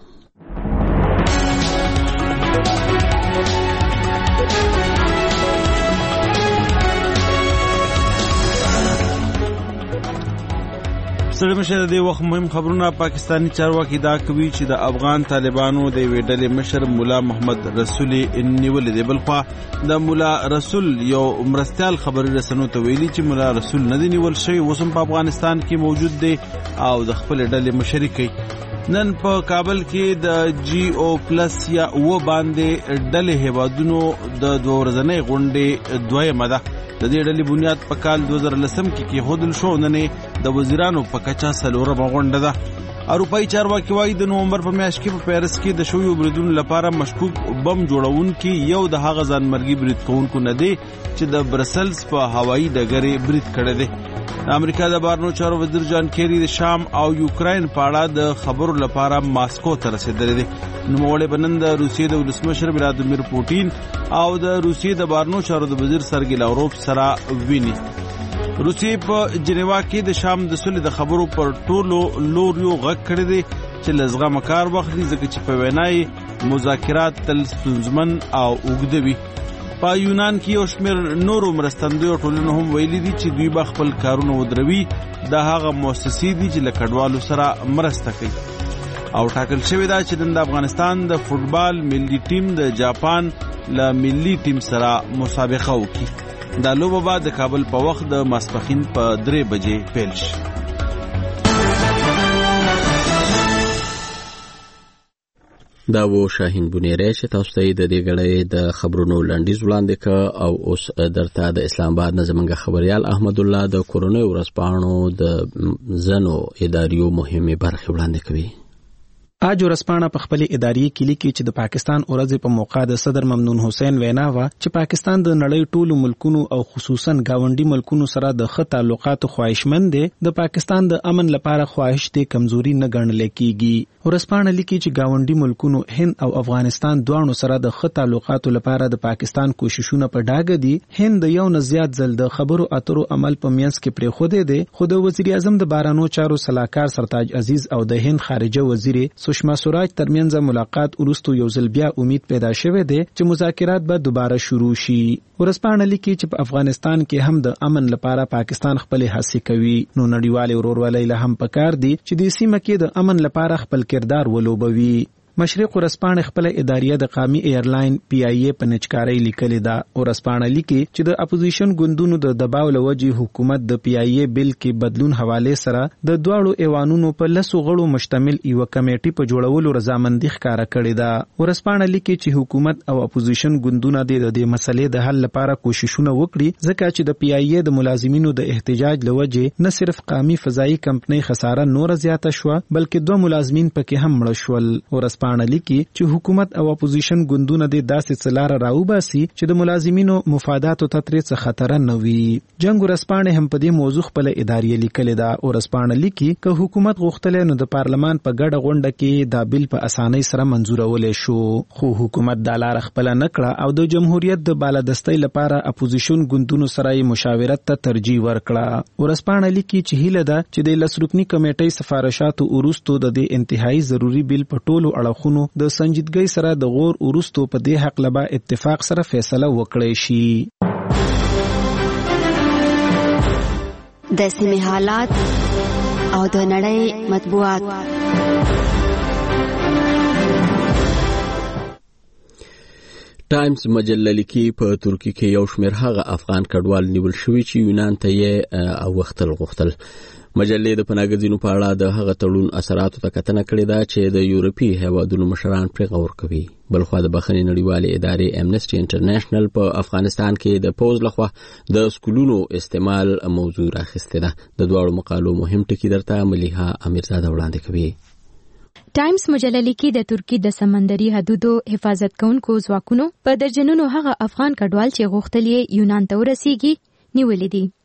سره مشه د وخت مهم خبرونه. پاکستانی چارواکي دا کوي چې د افغان طالبانو د ویډلې مشر مولا محمد رسول نیول دی. بلخوا د مولا رسول یو مرستيال خبري رسنو ته ویلي چې مولا رسول نه دی نیول شوی، اوس هم په افغانستان کې موجود دی او د خپل ډلې مشري کوي. نن په کابل کې د جی او پلس یا و باندې ډلې هیوادونو د دوه ورځې غونډې دویمه ده. د دې ډلې بنیاد په کال دوه زره لسم کې کېښودل شو. نن د وزیرانو په کچه څلورمه غونډه ده. اروپایي چارواکي وایي د نومبر په میاشت کې په پیرس کې د شویو بریدونو لپاره مشکوک بم جوړونکي یو د هغه ځانمرګي برید کوونکو نه دی چې د برسلز په هوایي ډګر برید کړی دی. د امریکا د بهرنیو چارو وزیر جان کیری د شام او یوکراین په اړه د خبرو لپاره ماسکو ته رسیدلی دی. نوموړی به نن د روسیې د ولسمشر ولادیمیر پوټین او د روسیې د بهرنیو چارو د وزیر سرګی لاوروف سره ویني. روسیې په جنیوا کې د شام د صلح د خبرو پر ټولو لوریو غږ کړی دی چې له زغمه کار واخلي، ځکه چې په وینا یې مذاکرات تل ستونزمن او اوږده وي. په یونان کې یو شمېر نورو مرستندویو ټولنو هم ویلي دي چې دوی به خپل کارونه ودروي. دا هغه مؤسسې دي چې له کډوالو سره مرسته کوي. او ټاکل شوی دا چې د افغانستان د فوټبال ملي ټیم د جاپان له ملي ټیم سره مسابقه وکړي. دا لوبه به د کابل په وخت د ماسپښین په درې بجې پیل شي. دا و شاهین بنيري چې تاسو ته د دې غړې د خبرونو لنډیز وړاندې ک او اوس درته د اسلام آباد نه زمونږ خبريال احمد الله د کورونې ورسپانو د زنو اداریو مهمه برخه وړاندې کوي. اج ورسپانه په خپل اداري کلی کې چې د پاکستان ورځ په موقع د صدر ممنون حسین وینا و چې پاکستان د نړۍ ټولو ملکونو او خصوصا گاونډي ملکونو سره د ښه تعلقاتو خواهشمند دی. د پاکستان د امن لپاره خواهش دی کمزوري نه ګڼل کیږي. ورسپانه لیکي چې گاونډي ملکونو هند او افغانستان دوانو سره د ښه تعلقاتو لپاره د پاکستان کوششونه په ډاګه دي. هند یو نه زیات ځل د خبرو اترو عمل په میانس کې پرې خوده دی، خو د وزیر اعظم د بهرنیو چارو صلاحکار سرتاج عزیز او د هند خارجه وزیر سشما سوراج ترمنځ ملاقات وروسته یو ځل بیا امید پیدا شوه دی چې مذاکرات به دوباره شروع شي. ورسپانه لیکي چې په افغانستان کې هم د امن لپاره پاکستان خپل هڅې کوي، نو نړیوال ورورولۍ له هم پکار دي چې د سیمه کې د امن لپاره خپل کردار ولوبوي. مشرق ورسپانه خپل اداریه د قومي ایرلاین پی آی ای په نچکارۍ لیکلې ده. ورسپانه لیکي چې د اپوزیشن ګوندونو د دباو لوجې حکومت د پی آی ای بل کې بدلون حواله سره د دواړو ایوانونو په لسو غړو مشتمل یو کمیټې په جوړولو رضامندي ښکارا کړې ده. ورسپانه لیکي چې حکومت او اپوزیشن ګوندونه د دې مسلې د حل لپاره کوششونه وکړي، ځکه چې د پی آی ای د ملازمینو د احتجاج لوجې نه صرف قومي فضائي کمپنۍ خساره نور زیاته شو، بلکې دوه ملازمین پکې هم مړ شول. پاڼه لیکي چې حکومت او اپوزیشن ګوندونه د داسې څلاره راوباسي چې د ملازمینو مفاداتو ته ترې څه خطر نه وي. جنگ ورسپانه هم په دې موضوع خپل اداري لیکل دا ورسپانه لیکي چې حکومت غوښتل نو د پارلمان په ګډه غونډه کې دا بل په اسانۍ سره منزورول شو، خو حکومت د لار خپل نه کړه او د جمهوریت د بالادستۍ لپاره اپوزیشن ګوندونو سره مشاورت ته ترجیح ورکړه. ورسپانه لیکي چې هیله ده چې د لسرکنی کمیټې سفارشاتو وروستو د دې انتهایی ضروری بل په ټولو اړخونو د سنجیدګۍ سره د غور وروستو په دې حق لبا اتفاق سره فیصله وکړي شي. د سیمې حالات او د نړۍ مطبوعات. ټایمز مجله لیکي په ترکیه کې یو شمېر هغه افغان کډوال نیول شوي چې یونان ته یې اوختل غوښتل. مجلې د پناهګزینو په اړه د هغه تړون اثراتو ته کتنه کړې ده چې د یورپي هیوادونو مشران پرې غور کوي. بلخوا د بخښنې نړیوالې ادارې امنسټي انټرنیشنل په افغانستان کې د پوز لخوا د سکولونو استعمال موضوع راخسته ده. د دواړو مقالو مهم ټکي درته ملیحه امیرزاده وړاندې کوي. ټایمز مجله لیکي د ترکی د سمندري حدودو حفاظت کوونکو ځواکونو په درجنونو هغه افغان کډوال چې غوښتل یې یونان ته ورسیږي نیولې دي.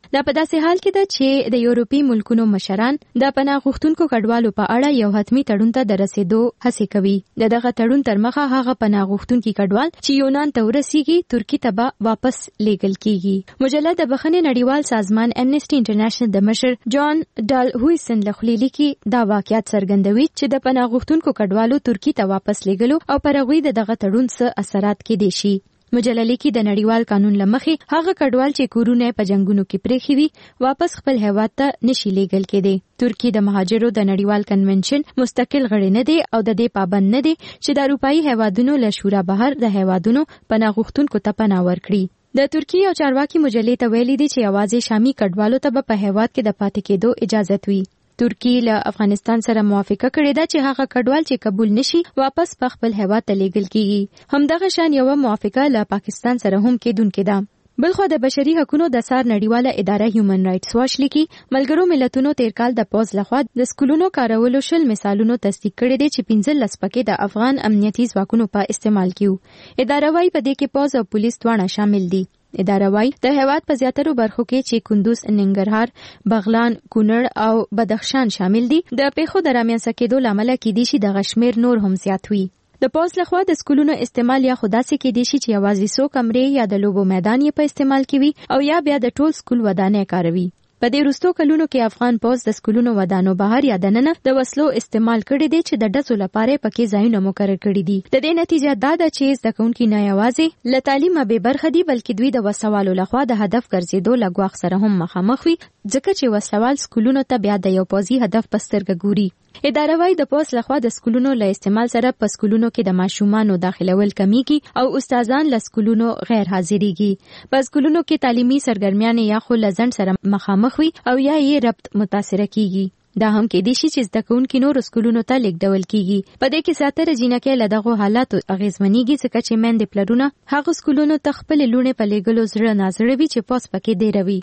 دا په داسې حال کې ده چې د یورپی ملکونو مشران د پناه غوښتونکو کډوالو په اړه یو حتمی تړون ته د رسیدو هڅه کوي. د دغه تړون تر مخه هغه پناه غوښتونکي کډوال چې یونان ته ورسیږي ترکی ته به واپس لیږل کیږي. مجله د بخښنې نړیوال سازمان امنیسټي انټرنیشنل د مشر جان ډال هویسن لخوا لیکي دا واقعیت څرګندوي چې د پناه غوښتونکو کډوالو ترکی ته واپس لیږلو او پر هغوی د دغه تړون څه اثرات کېدای شي. مجله لیکي د نړیوال قانون لمخې هغه کډوال چې کورونه په جنگونو کې پرېښي وي واپس خپل هیواد ته نشي لیږل کېدی. ترکی د مهاجرو د نړیوال کنونشن مستقل غړی نه دی او د دې پابند نه دی چې د اروپایي هیوادونو له شورا بهر د هیوادونو پناه غوښتونکو ته پناه ورکړي. د ترکی او چارواکي مجلې ته ویلي دي چې یوازې شامي کډوالو ته به په هیواد کې د پاتې کېدو اجازه وي. ترکی له افغانستان سره موافقه کړې ده چې هغه کډوال چې قبول نشي واپس په خپل هیواد ته لیږل کیږي. همدغه شان یو موافقه له پاکستان سره هم کېدونکې ده. بلخو د بشري حقوقو د سار نړیواله اداره هیومن رائټس واچ لیکي ملګرو ملتونو تیر کال د پوز لخوا د سکولونو کارولو شل مثالونو تصدیق کړي دي چې پنځلس پکې د افغان امنیتي ځواکونو په استعمال کیو. اداره وايي په دې کې پوز او پولیس دواړه شامل دي. اداره وايي د هیواد په زیاترو برخو کې چې کندوز، ننګرهار، بغلان، کونړ او بدخشان شامل دي د پیښو د رامنځته کېدو لامل کېدای شي د غشمیر نور هم زیات وي. د پوز لخوا د سکولونو استعمال یا خدا سي کېدای شي چې یوازې څو کمرې یا د لوبو میدان یې په استعمال کې وي او یا بیا د ټول سکول ودانۍ کاروي. په دې وروستو کلونو کې افغان پوز د سکولونو ودانو بهر یا دننه د وسلو استعمال کړي دي چې د ډزو لپاره پکې ځایونه مقرر کړي دي. د دې نتیجه دا ده چې زده کوونکي نه یوازې له تعلیمه بې برخه دي بلکې دوی د وسوالو لخوا د هدف ګرځېدو له ګواښ سره هم مخامخ وي ځکه چې وسلوال سکولونو ته بیا د یو پوځي هدف په سترګه ګوري. اداره وايي د پوز لخوا د سکولونو له استعمال سره په سکولونو کې د ماشومانو داخلول کمیږي او استادان له سکولونو غیر حاضرېږي. په سکولونو کې تعلیمي سرګرمیانې یا خو له ځنډ سره مخامخ وي او یا یې ربط متاثره کیږي. دا هم کېدای شي چې زده کوونکي نور سکولونو ته لیږدول کیږي. په دې کې زیاتره جینکې له دغو حالاتو اغېزمنېږي ځکه چې میندې پلرونه هغه سکولونو ته خپلې لوڼې په لیږلو زړه نازړه وي چې پوز پکې دیروي.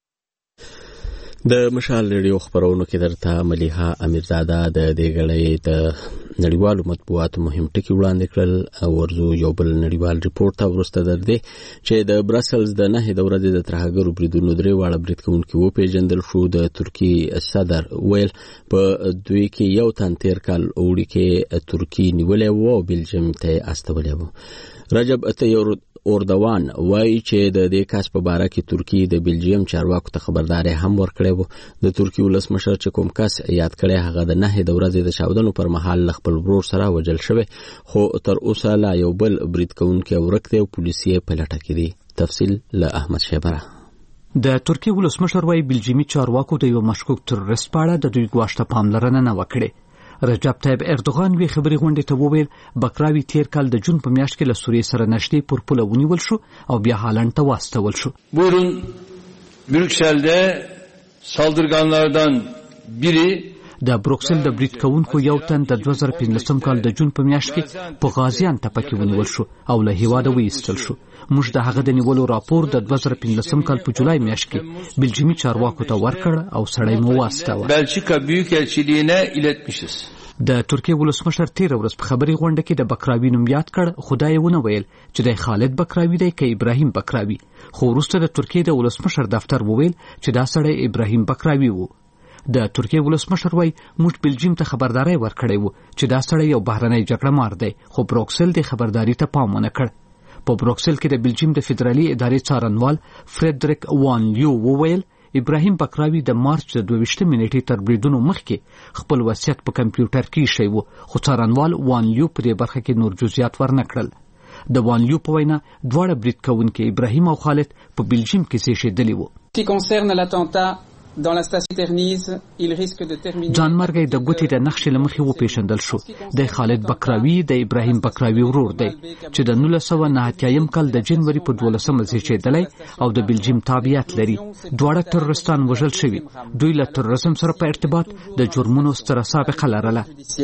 د مشال ریډیو خبرونو کې درته ملیحه امیرزاده د دې غړې د نړیوالو مطبوعاتو مهم ټکي وړاندې کړل. ورزو یو بل نړیوال ریپورت ته ورسته درده چې د برسلز د نه د ورځې د ترهګرو بریدونو درې واړه برید کوونکي وپېژندل شو. د ترکی صدر ویل په دوی کې یو تن تیر کال اوړي کې ترکی نیولې و او بلجیم ته استولې و. رجب طیب اردوان وایي چې د دې کس په باره کې ترکی د بلجیم چارواکو ته خبرداري هم ورکړې و. د ترکی ولسمشر چې کوم کس یاد کړي هغه د نه د ورځې د چاودنو پر مهال خپل ورور سره وجل شوی خو تر اوسه لا یو بل برید کوونکی ورکته او پولیسي په لټه کې دي. تفصیل له احمد شیبره. د ترکی ولسمشر وایي بلجیمي چارواکو د یو مشکوک تروریست په اړه د دوی ګواښ ته پاملرنه نه وکړي. رجب طیب اردوغان وی خبري غونډې ته وویل بکراوي تیر کال د جون په میاشت کې له سوریې سره نشټې پر پوله ونیول شو او بیا هالند ته واستول شو. Buyurun Brüksel'de saldırganlardan biri د بروکسل د برید کوونکو یو تن د دوه زره پنځلسم کال د جون په میاشت کې په غازیان ته پکې ونیول شو او له هیواده وایستل شو. موږ د هغه د نیولو راپور د دوه زره پنځلسم کال په جولای میاشت کې بلجیمي چارواکو ته ورکړ او سړی مو واستاوه. بلژیکا büyükelçiliğine iletmişiz. د ترکیه ولسمشر تیر ورځ په خبري غونډه کې د بکراوي نوم یاد کړ. خدای ونه ویل چې د خالد بکراوي دی که ابراهیم بکراوي. خو وروسته د ترکیه د ولسمشر دفتر وویل چې دا سړی ابراهیم بکراوي وو. د ترکیه ولسمشر وای موږ بلجیم ته خبرداري ورکړې وو چې دا سړی یو بهرنی جګړه مار دی خو بروکسل د خبرداري ته پام ونه کړ. په بروکسل کې د بلجیم د فدرالي ادارې څارنوال فریدریک وان لیو وویل ابراهیم بکراوي د مارچ د دوه ویشتمې نیټې تر بریدونو مخکې خپل وصیت په کمپیوټر کې ایښی و خو څارنوال وان لیو په دې برخه کې نور جزئیات ورنکړل. د وان لیو په وینا دواړه برید کوونکي ابراهیم او خالد په بلجیم کې زیږېدلي وو. جان مرګی د ګوتې د نقشې له مخې وپېژندل شو. د خالد بکراوي د ابراهیم بکراوي ورور دی چې د نولس سوه نهه اتیایم کال د جنوري په دولسمه زیږېدلی او د بلجیم تابعیت لري. دواړه تروریستان وژل شوي. دوی له تروریزم سره په ارتباط د جرمونو ستره سابقه لرله.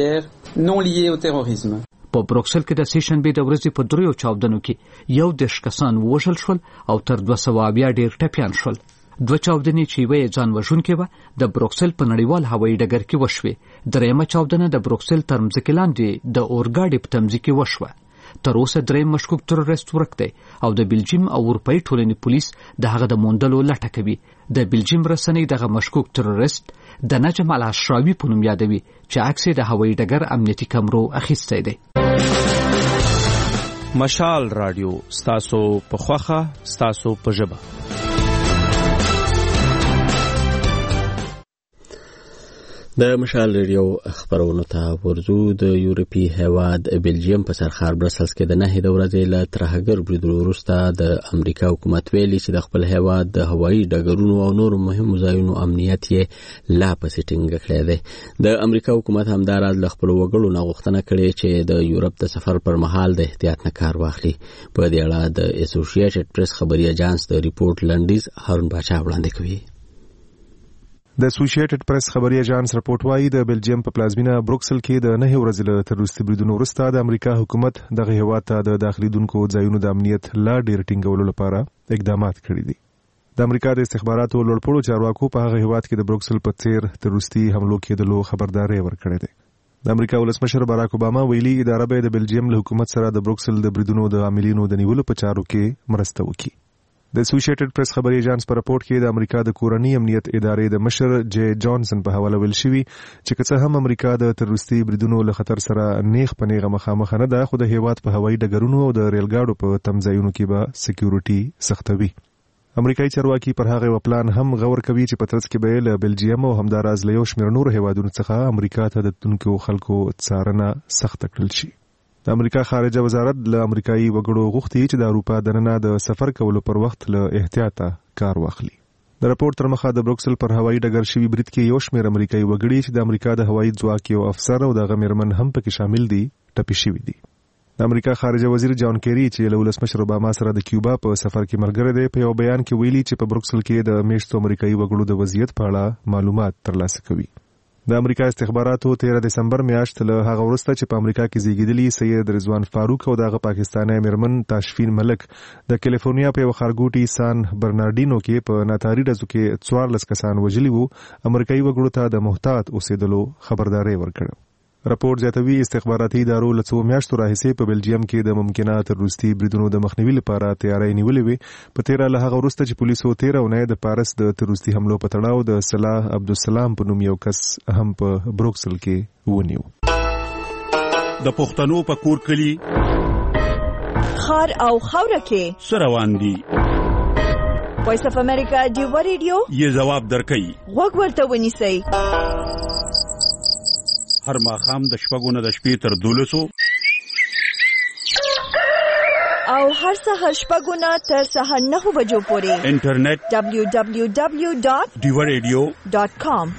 په بروکسل کې د سې شنبې د ورځې په دریو چاودنو کې یو دېرش کسان ووژل شول او تر دوه سوه اویا ډېر ټپیان شول. دوه چاودنې چې یوه یې ځان وژونکې وه د بروکسل په نړیوال هوایي ډګر کې وشوې. درېیمه چاودنه د بروکسل تر مځکې لاندې د اورګاډي په تمځي کې وشوه. تر اوسه درې مشکوک تروریست ورک دی او د بلجیم او اروپאי ټولنې پولیس د هغه د موندلو لټه کوي. د بلجیم رسنۍ دغه مشکوک تروریست د نجم العشراوي په نوم یادوي چې عکس د هوایي ډګر امنیتي کمرو اخیستی دی. مشال رادیو ستاسو په خوخه ستاسو په ژبه. د مشال ریډیو خبرونو ته ورزو. د یورپی هیواد بلجیم په سرخار برسلز کې د نهي د ورځې له ترهګر بریدو وروسته د امریکا حکومت ویلي چې د خپل هیواد د هوایي ډګرونو او نورو مهمو ځایونو امنیت یې لا پسې ټینګ کړی دی. د امریکا حکومت همداراز له خپلو وګړو نه غوښتنه کړې چې د یورپ د سفر پر مهال د احتیاط نه کار واخلي. په دې اړه د اسوسییټډ پریس خبري اژانس د ریپورت لنډیز هارون باچا وړاندې کوي. د اسوسییټډ پریس خبري اژانس رپورټ وايي د بلجیم په پلازمینه بروکسل کې د نهي ورځې له تروریستي بریدونو وروسته د امریکا حکومت دغه هیواد ته د داخليدونکو ځایونو د امنیت لا ډیر ټینګولو لپاره اقدامات کړي دي. د امریکا د استخباراتو لوړپوړو چارواکو په هغه هیواد کې د بروکسل په څیر تروریستي حملو کېدلو خبرداري ورکړې ده. د امریکا ولسمشر باراک اوباما ویلي اداره به د بلجیم له حکومت سره د بروکسل د بریدونو د عاملینو د نیولو په چارو کې مرسته وکړي. د اسوسییټډ پریس خبري اژانس په راپورټ کې د امریکا د کورنۍ امنیت ادارې د مشر جی جانسن په حواله ویل شوی چې که څه هم امریکا د تروریستي بریدونو له خطر سره نیغ په نیغه مخامخ نه ده، خو د هیواد په هوایي ډګرونو او د ریل ګاډو په تمځایونو کې به سکیورټي سختوي. امریکایي چارواکي پر هغه پلان هم غور کوي چې په ترڅ کې به له بلجیم او همداراز له یو شمېر نورو هیوادونو څخه امریکا ته د تونکو خلکو څارنه سخت کړل شي. د امریکا خارجه وزارت له امریکایي وګړو غوښتي چې د اروپا دننه د سفر کولو پر وخت له احتیاطه کار واخلي. د راپور تر مخه د بروکسل پر هوایي ډګر شوی برید کې یو شمېر امریکایي وګړي چې د امریکا د هوایي ځواک یو افسر او د غمیرمن هم پکې شامل دي ټپي شوي دي. د امریکا خارجه وزیر جان کیری چې له ولسمشر اوباما سره د کیوبا په سفر کې ملګری دی په یو بیان کې ویلي چې په بروکسل کې د میشتو امریکایي وګړو د وضعیت په اړه معلومات ترلاسه کوي. د امریکا استخباراتو تیرہ دسمبر میاشت له هغه وروسته چې په امریکا کې زیږیدلی سید رضوان فاروق او دغه پاکستاني میرمن تاشفین ملک د کیلیفورنیا په یو خارګوټي سان برنارډینو کې په ناتاری ډزو کې څوارلس کسان وژلي وو، امریکایي وګړو ته د محتاط اوسېدلو خبرداري ورکړه. راپور زیاتوي استخباراتي ادارو له څو میاشتو راهیسې په بلجیم کې د ممکنه تروریستي بریدونو د مخنیوي لپاره تیاری نیولې وي. په تیرا له هغه وروسته چې پولیسو تیرا ونې د پاریس د تروریستي حملو په تړاو د صلاح عبدالسلام په نوم یو کس هم په بروکسل کې ونیو. د پښتنو په کور کلی خار او خوره کې سروان دي. وایس اف امریکا دیو ریډیو یې جواب درکړي. وګ ورته ونیسئ. هر ماښام د شپږو نه د شپې تر دولسو او هر سهار شپږو نه تر سهار نهو بجو پورې انټرنیټ دبلیو دبلیو دبلیو ډاٹ ډیو ریډیو ډاٹ کام.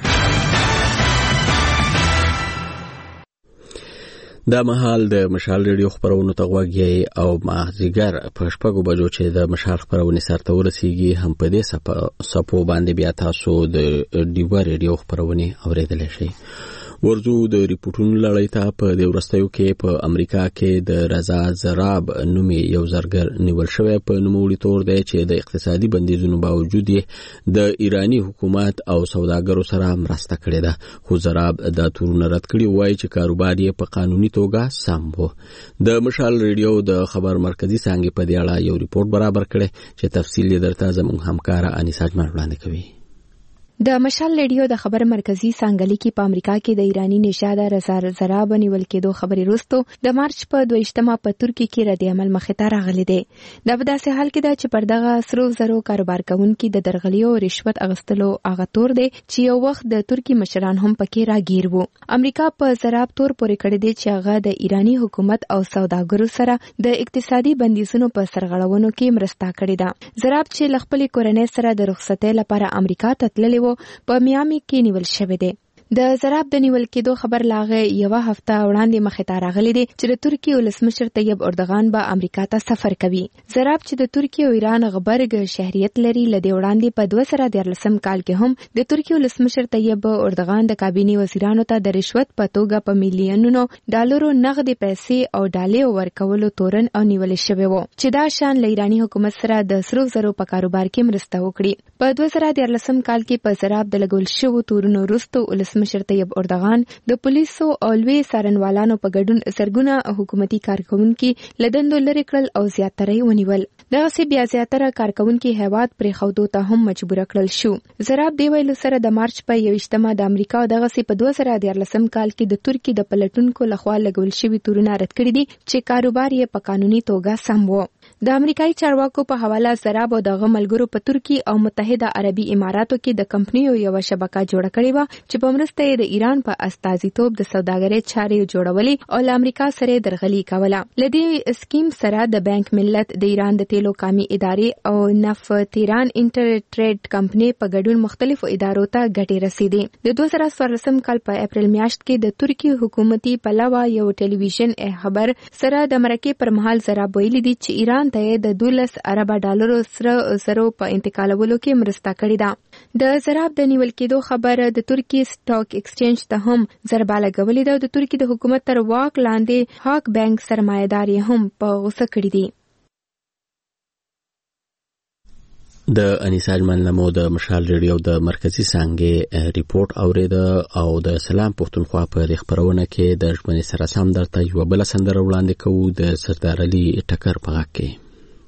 دا مهال د مشال ریډیو خبرونو ته غوږی او مازیګر په شپږو بجو چې د مشال خبرونه سرته ورسیږي هم په دې سپو باندې بیا تاسو د ډیو ریډیو خبرونه اوریدل شئ. ورزو د ریپورتونو لړۍ ته په دې ورستیو کې په امریکا کې د رضا زراب نومي یو زرګر نیول شوی په نوموړي تور دی چې د اقتصادي بندیزونو باوجود یې د ایرانی حکومت او سوداګرو سره مرسته کړې ده، خو زراب دا تورونه رد کړي وایي چې کاروبار یې په قانوني توګه سم و. د مشال ریډیو د خبر مرکزی څانګې په دې اړه یو ریپورت برابر کړي چې تفصیل یې درته زموږ همکار انیسا جمال وړاندې کوي. د مشال ریډیو د خبر مرکزی څانګه لیکي په امریکا کې د ایرانی نژاد رضا زراب نیول کېدو خبري وروسته د مارچ په دویشتمه په ترکیه کې رد عمل مخې ته راغلی دی. دا په داسې حال کې ده چې پر دغه سرو زرو کاروبار کوونکي د درغلي او رشوت اغستلو هغه تور دی چې یو وخت د ترکیه مشران هم پکې راګیر وو. امریکا په زراب تور پورې کړی دی چې هغه د ایرانی حکومت او سوداګرو سره د اقتصادي بندیزونو په سرغړونو کې مرسته کړې ده. زراب چې ل خپل کورنۍ سره د رخصتۍ لپاره امریکا ته تللی په میامي کې نیول شوی دی. د زراب د نیول کېدو خبر لاغه یو هفته وړاندې مخې ته راغلی دی چې د ترکیه ولسمشر طیب اردوغان به امریکا ته سفر کوي. زراب چې د ترکیه او ایران غبرګ شهریت لري، لدې وړاندې په دوه زره دیارلسم کال کې هم د ترکیه ولسمشر طیب اردوغان د کابینې وزیرانو ته د رشوت په توګه په میلیونونو ډالرو نغدي پیسې او ډالۍ ورکولو تورن او نیول شوی و چې دا شان له ایرانی حکومت سره د سرو زرو په کاروبار کې مرسته وکړي. په دوه زره دیارلسم کال کې په زراب د لګول شوو تورونو وروسته ولسمشر طیب اردغان د پولیسو او لوی څارنوالانو په ګډون زرګونه حکومتي کارکونکي لدندو لري کړل او زیاتره ونیول. دغسې بیا زیاتره کارکونکي هیواد پرې خودو ته هم مجبور کړل شو. زراب دی ویلو سره د مارچ په یوویشتمه د امریکا دغسې په دوه زره دیارلسم کال کې د ترکي د پلټونکو لخوا لګول شوي تورونه رد کړي دي چې کاروبار یې په قانوني توګه سم و. د امریکایي چارواکو په حواله زراب او دغه ملګرو په ترکي او متحده عربي اماراتو کې د کمپنیو یو شبکه جوړه کړې و چې په مرسته یې د ایران په استازیتوب د سوداګرۍ چارې جوړولې او له امریکا سره درغلي کوله. لدې سکیم سره د بانک ملت د ایران د تیلو کامي ادارې او نفت ایران انټر ټریډ کمپنی په ګډون مختلفو ادارو ته ګټې رسیدې. د دوه زره څوارلسم کال په اپریل میاشت کې د ترکي حکومتي پلوه یو ټلویزیون خبر سره د مرکې پر مهال زراب ویلي دي چې ایران ته د دولس اربه ډالرو سره زرو په انتقالولو کې مرسته کړې ده. د زراب د نیول کېدو خبره د ترکي سټاک ایکسچینج ته هم ضربه لګولې ده او د ترکي د حکومت تر واک لاندې هاک بانک سرمایه‌دار یې هم په غوسه کړي دي. د انیسا اجمل نمو د مشال ریډیو د مرکزی څانګې ریپورت اوریده او د سلام پښتونخوا په خبرونه کې د ژمنې سره سم درته یو بل سندره وړاندې کوو د سردار علي ټکر په غږ کې.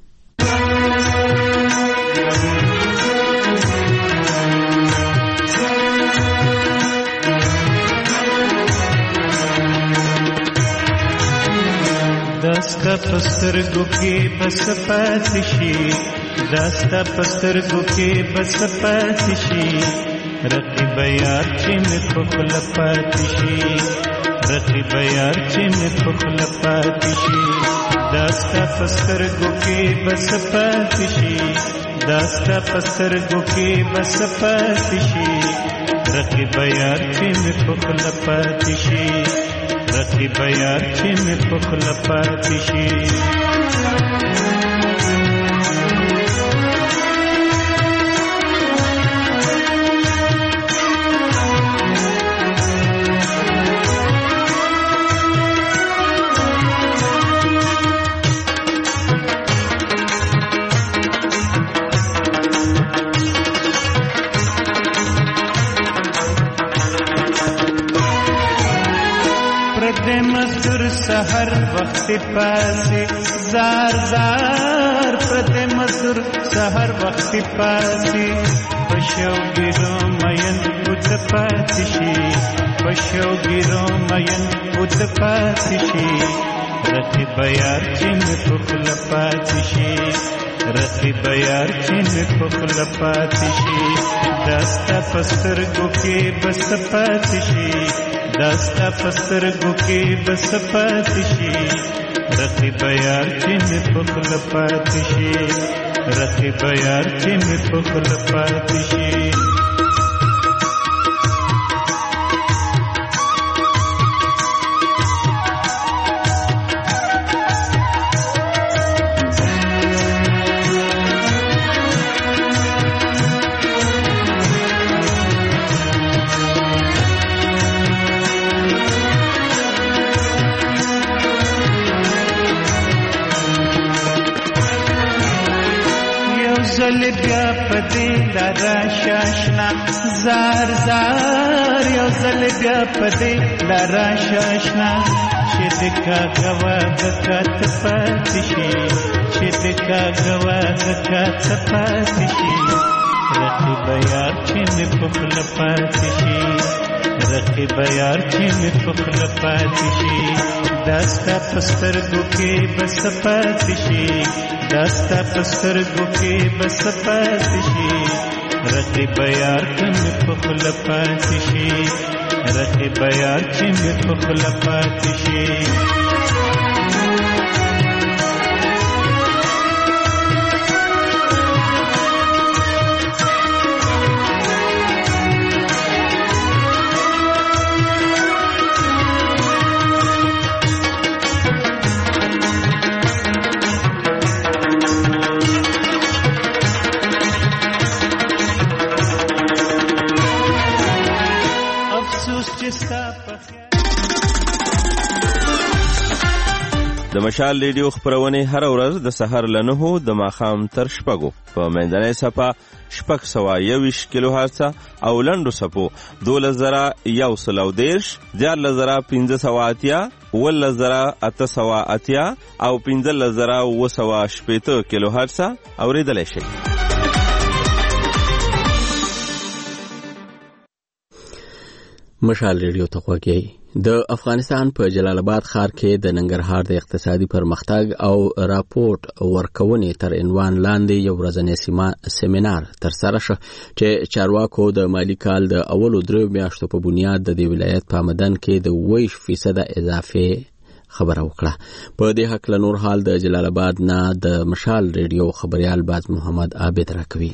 داستا پسترګو کې بس پاتې شي داستا پسترګو کې بس پاتې شي رقیب یار چې مې په خپل پاتې شي رقیب یار چې مې په خپل پاتې شي داستا پسترګو کې بس پاتې شي داستا پسترګو کې بس پاتې شي رقیب یار چې مې په خپل پاتې شي رقیب یار چې مې په خپل پاتې شي. سحر وخت پاسې زار زار پرته مسر سحر وخت پاسې پښو ګیرو مین پوت پاتې شي پښو ګیرو مین پوت پاتې شي رقیب یار چې مې په خپل پاتې شي رقیب یار چې مې په خپل پاتې شي داستا پسترګو کې بس پاتې شي داستا پسترګو کې بس پاتې شي رقیب یار چې مې په خپل پاتې شي رقیب یار چې مې په خپل پاتې شي. زل بیا پدې لارا شاشنا زار زار یو زل بیا پدې لارا شاشنا چې د کاغوا د کات پاتې شي چې د کاغوا د کات پاتې شي رقیب یار چې مې په خپل پاتې شي رقیب یار چې مې په خپل پاتې شي داستا پسترګو کې بس پاتې شي داستا پسترګو کې بس پاتې شي رقیب یار چې مې په خپل پاتې شي رقیب یار چې مې په خپل پاتې شي. د مشال ریډیو خپرونې هر ورځ د سحر له نهو د ماښام تر شپږو په منځنۍ صفحه شپږ سوه یوویشت کیلو هرڅه او لنډو څپو دولس زره یو سل او دېرش دیارلس زره پنځه سوه اتیا اوولس زره اته سوه اتیا او پنځلس زره اوه سوه شپېته کیلو هرڅه اورېدلی شئ. مشال ریډیو ته غوږی. د افغانستان په جلال آباد ښار کې د ننګرهار د اقتصادي پرمختګ او راپورټ ورکونې تر عنوان لاندې یو ورځنی سیمینار ترسره شو چې چارواکو د مالي کال د اولو دریو میاشتو په بنیاد د دې ولایت په آمدن کې د اووه فیصده اضافه خبره وکړه. په دې هکله نور حال د جلال آباد نه د مشال ریډیو خبريال باز محمد عابد راکوي.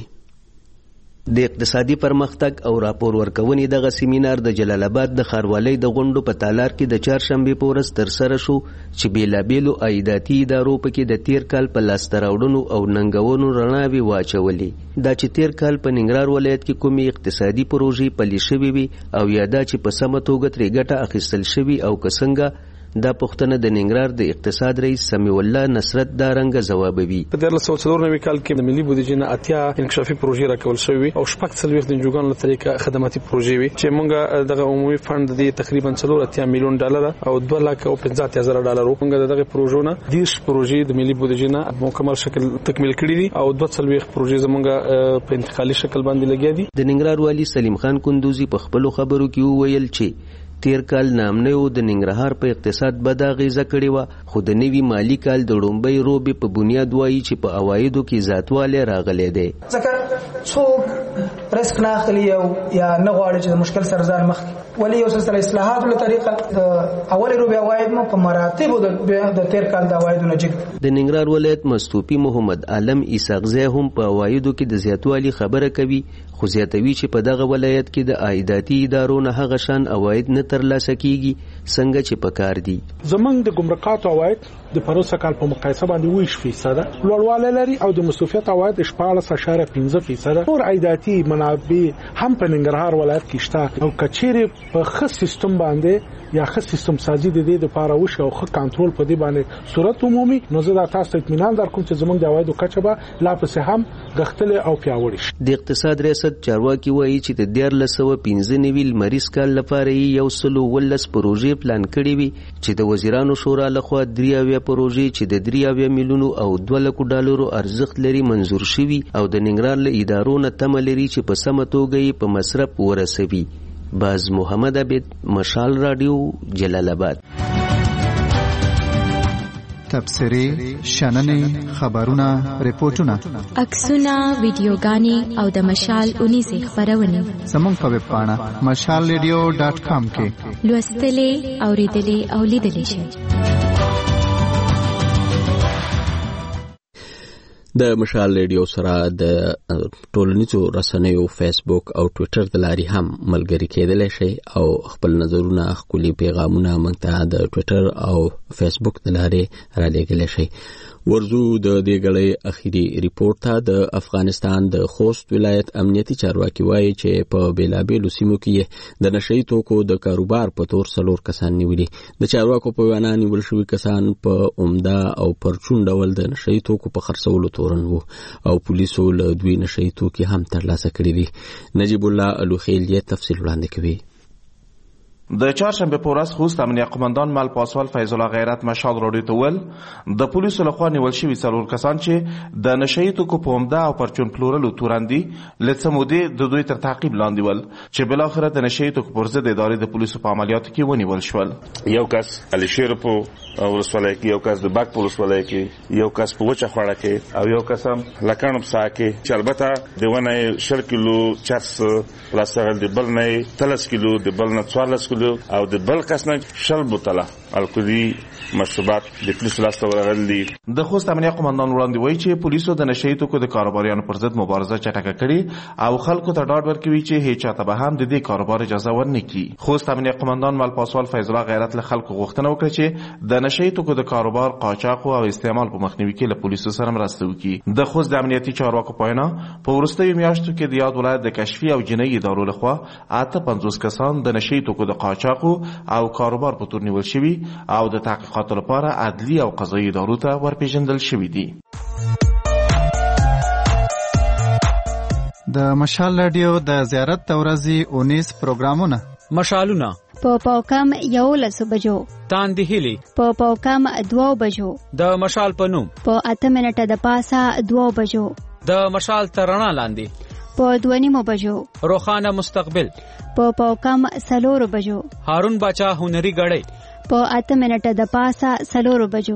د اقتصادي پرمختګ او راپور ورکونې دغه سیمینار د جلال آباد د ښاروالۍ د غونډو په تالار کې د چهارشنبې په ورځ ترسره شو چې بیلابیلو عایداتي ادارو پکې د تیر کال په لاسته راوړنو او ننګونو رڼاوې واچولې. دا چې تیر کال په ننګرهار ولایت کې کومې اقتصادي پروژې پلي شوې وي او یا دا چې په سمه توګه ترې ګټه اخیستل شوي او که څنګه، دا پوښتنه د ننګرهار د اقتصاد رئیس سمیع الله نصرت دارنګه ځوابوي. په دیارلس سوه څلور نوي کال کې د ملي بودیجې نه اتیا انکشافي پروژې راکول شوې او شپږ څلوېښت د انجوګانو له طریقه خدماتي پروژې وي چې موږ دغه عمومي فند د تقریبا څلور اتیا میلیون ډالر او دوه لک او پنځه اتیا زره ډالر موږ دغه پروژو نه دېرش پروژې د ملي بودیجې نه مکمل شکل تکمیل کړي دي او دوه څلوېښت پروژې زموږ په انتقالي شکل باندې لګیا دي. د ننګرهار والي سلیم خان کندوزي په خپلو خبرو کې وویل چې تیر کال نامنیو د ننګرهار په اقتصاد بد اغیزه کړې وه، خو د نوي مالي کال د لومړۍ روبې په بنیاد وایي چې په عوایدو کې زیاتوالی راغلی دی. ځکه څوک رسک نه اخلي او یا نه غواړي چې د مشکل سره ځان مخ کړي، ولې یو څه سره اصلاحاتو له طریقه د اولې روبې عواید مو په مراتبو د تیر کال د عوایدو نه جګ. د ننګرهار ولایت مستوفي محمد عالم اسحاقزی هم په عوایدو کې د زیاتوالي خبره کوي، خو زیاتوي چې په دغه ولایت کې د عایداتي ادارو نه هغه شان عواید نه ترلاسه کیږي څنګه چې پکار دي. زمونږ د ګمرکاتو عواید د پروسه کال په مقایسه باندې اووه فیصده لوړوالی لري او د مصرفیت عواید شپاړس اعشاریه پنځه فیصده. نور عایداتي منابع هم په ننګرهار ولایت کې شته او کچېرې په ښه سیستم باندې یا ښه سیستم سازي د دې لپاره وشي او ښه کنټرول په دې باندې صورت عمومي، نو زه دا تاسو ته اطمینان درکوم چې زمونږ د عوایدو کچه به لا پسې هم غښتلې او پیاوړې شي. د اقتصاد ریاست چارواکي وایي چې د دیارلس سوه پنځه نوي لمریز کال لپاره یې یو سل اوولس پروژې پلان کړي وي چې د وزیرانو شورا لخوا درې اویا پروژې چې د درې اویا میلیونو او دوه لکو ډالرو ارزښت لري منظور شوي او د ننګرهار له ادارو نه تمه لري چې په سمه توګه یې په مصرف ورسوي. باز محمد عبد، مشال رادیو، جلال آباد. تبصرې، شننې، خبرونه، ریپورتونه، عکسونه، ویډیوګانې او د مشال اونیزې خپرونې زموږ په ویب پاڼه مشال ریډیو ډاټ کام کې لوستلې، اوریدلې او لیدلې شئ. د مشال ریډیو سره د ټولنیزو رسنیو فیسبوک او ټویټر د لارې هم ملګري کېدلی شي او خپل نظرونه، ښکلي پیغامونه موږ ته د ټویټر او فیسبوک د لارې رالیږلی شي. ورزو د دې غړې اخیری ریپورت ته د افغانستان د خوست ولایت امنیتي چارواکي وایي چې په بیلابیلو سیمو کې د نشئی توکو د کاروبار په تور څلور کسان نیولي. د چارواکو په وینا نیول شوي کسان په عمده او پرچون ډول د نشئی توکو په خرڅولو تورن وو او پولیسو له دوی نشئی توکي هم ترلاسه کړي دي. نجیب الله الوخیل یې تفصیل وړاندې کوي. د چهارشنبه په ورځ خوست امنیه قمندان مل پاسوال فیض الله غیرت مشال راډیو ته ویل د پولیسو لخوا نیول شوي څلور کسان چې د نشئی توکو په عمده او پرچون پلورلو تورن دي له څه مودې د دوی تر تعقیب لاندې ول چې بالاخره د نشئی توکو پر ضد ادارې د پولیسو په عملیاتو کې ونیول شول. یو کس علشیر په ولسوالۍ کې، یو کس د باک په ولسوالۍ کې، یو کس په وچه خوړه کې او یو کس هم لکڼ په ساه کې چې البته د ونه شل کیلو چرس پلاسټر د بل نه تلس کیلو د بل نه څوارلس کیلو او د بل کس نه شل بوتله الکولي مشروبات د پولیسو لاسته ورغلي. د خوست امنیه قمندان وړاندې وایي چې پولیسو د نشئی توکو د کاروباریانو پر ضد مبارزه چټکه کړې او خلکو ته ډاډ ورکوي چې هیڅ چاته به هم د دې کاروبار اجازه ورنه کړي. خوست امنیه قمندان مل پاسوال فیض الله غیرت له خلکو غوښتنه وکړه چې د نشئی توکو د کاروبار، قاچاق او استعمال په مخنیوي کې له پولیسو سره مرسته وکړي. د خوست د امنیتي چارواکو په وینا په وروستیو میاشتو کې د یاد ولایت د کشفي او جنایي ادارو لخوا اته پنځوس کسان د نشئی توکو د قاچاق او کاروبار په تور نیول شوي او د تحقیقاتو لپاره عدلي او قضایي ادارو ته ورپېژندل شوي دي. د مشال رادیو د زیارت د ورځې اونیس پروګرامونه مشالونه په پاوکم یولسو بجو، تاندې هیلي په پاوکم دوو بجو، د مشال په نوم په اته منټه د پاسه دوو بجو، د مشال ترڼا لاندې په دوه نیمو بجو، روخانه مستقبل په پاوکم سلورو بجو، هارون باچا هنري غړی په اته منټه د پاسه سلورو بجو.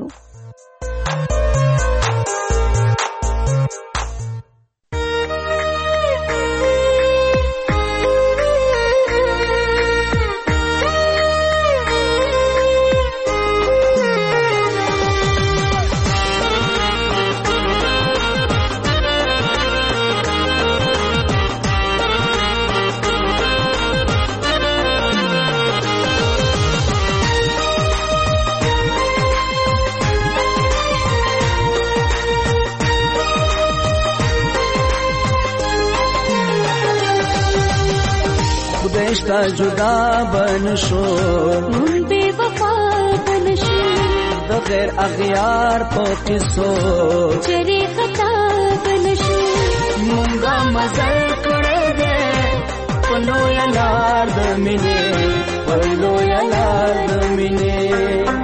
خدایشتا جدا بنشو مون بے وفا بنشو د غیر اغیار په قصو چری خطا بنشو مونږه مزل کړه دې پلو یلار د مینې پلو یلار د مینې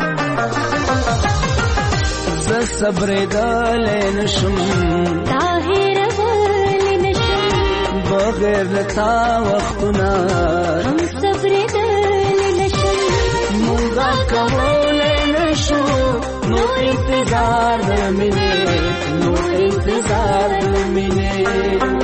ز صبر دل نشم طاهر ول نشم بغیر لتا وختنا هم صبر دل نشم مونږه کول نشو نو انتظار د مینې نو انتظار د مینې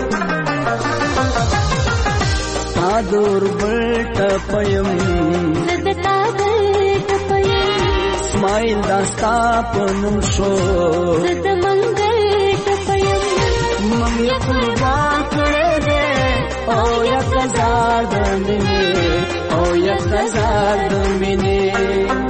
تا دور بلټ پیم زدتا بلټ پیم اسماعیل داستا پنم شو زد منګل پیم مم یې قربان کړې دې او یا زار د مینې او یا زار د مینې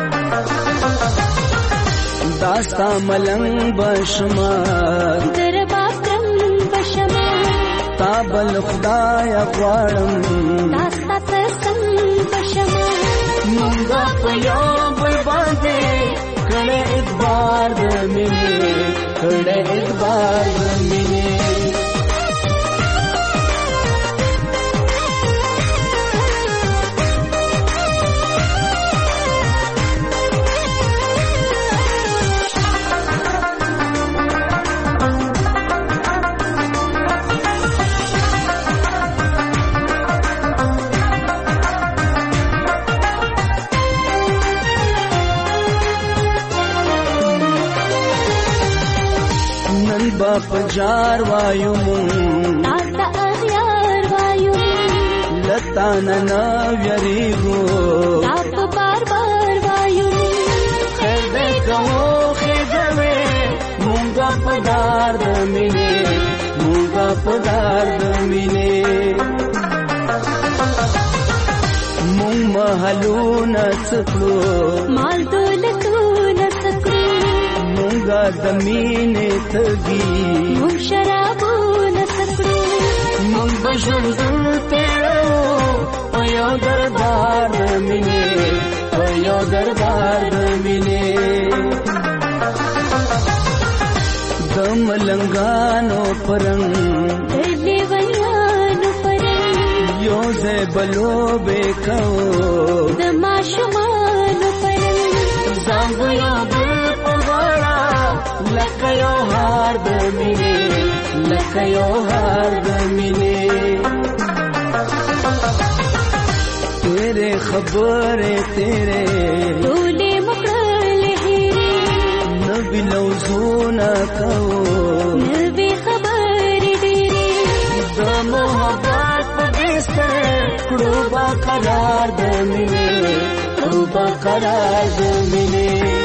داستا ملنګ بشما در باکرم بشما تابل خدای غواړم داستا قسم بشما مونږه په یو بل باندې کړه اعتبار د مینې کړه اعتبار د مینې باپ جار وایو مون تاستا اغیار وایو لتا ننا ویریگو تاپ بار بار وایو خیر دے کمو خیدوے مونگا پدار دمینے مونگا پدار دمینے مونگ محلو نسکلو مال دولتو نسکلو مونگا زمینې تګي مونږ شرابو نسکړو مونږ بشوندل تیرو په یو دربار مینې په یو دربار مینې د ملنګانو پرنګ د لیونیانو پرنګ یو ځای بلو بیکو د ماشومانو پرنګ زنګ یو بل لکه یو هار د مینې لکه یو هار د مینې تیرې خبرې تیرې ټولې مکړلې هېرې نوي لوزونه کوو نوي خبرې ډېرې د محبت په بستر کړو با قرار د مینې کړو با قرار د مینې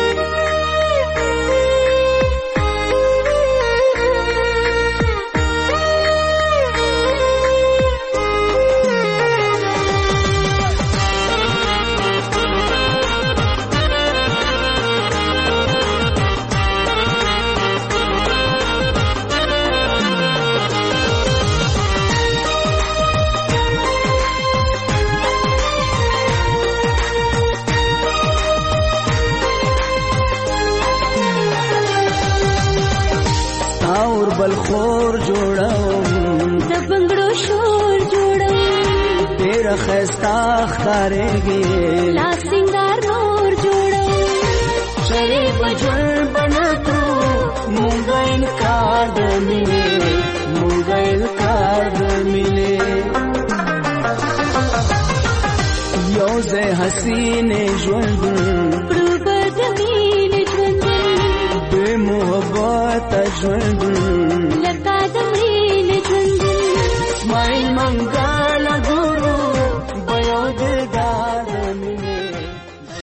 بل خور جوړوم د بنگړو شور جوړوم ډېر ښایسته ښکارېږي لا سینګار نور جوړوم چرې په ژوند بنا کړو مونږ انکار د مینې مونږ انکار د مینې یو ځای حسینې ژوند کړو به د مینې ژوند بې محبته ژوند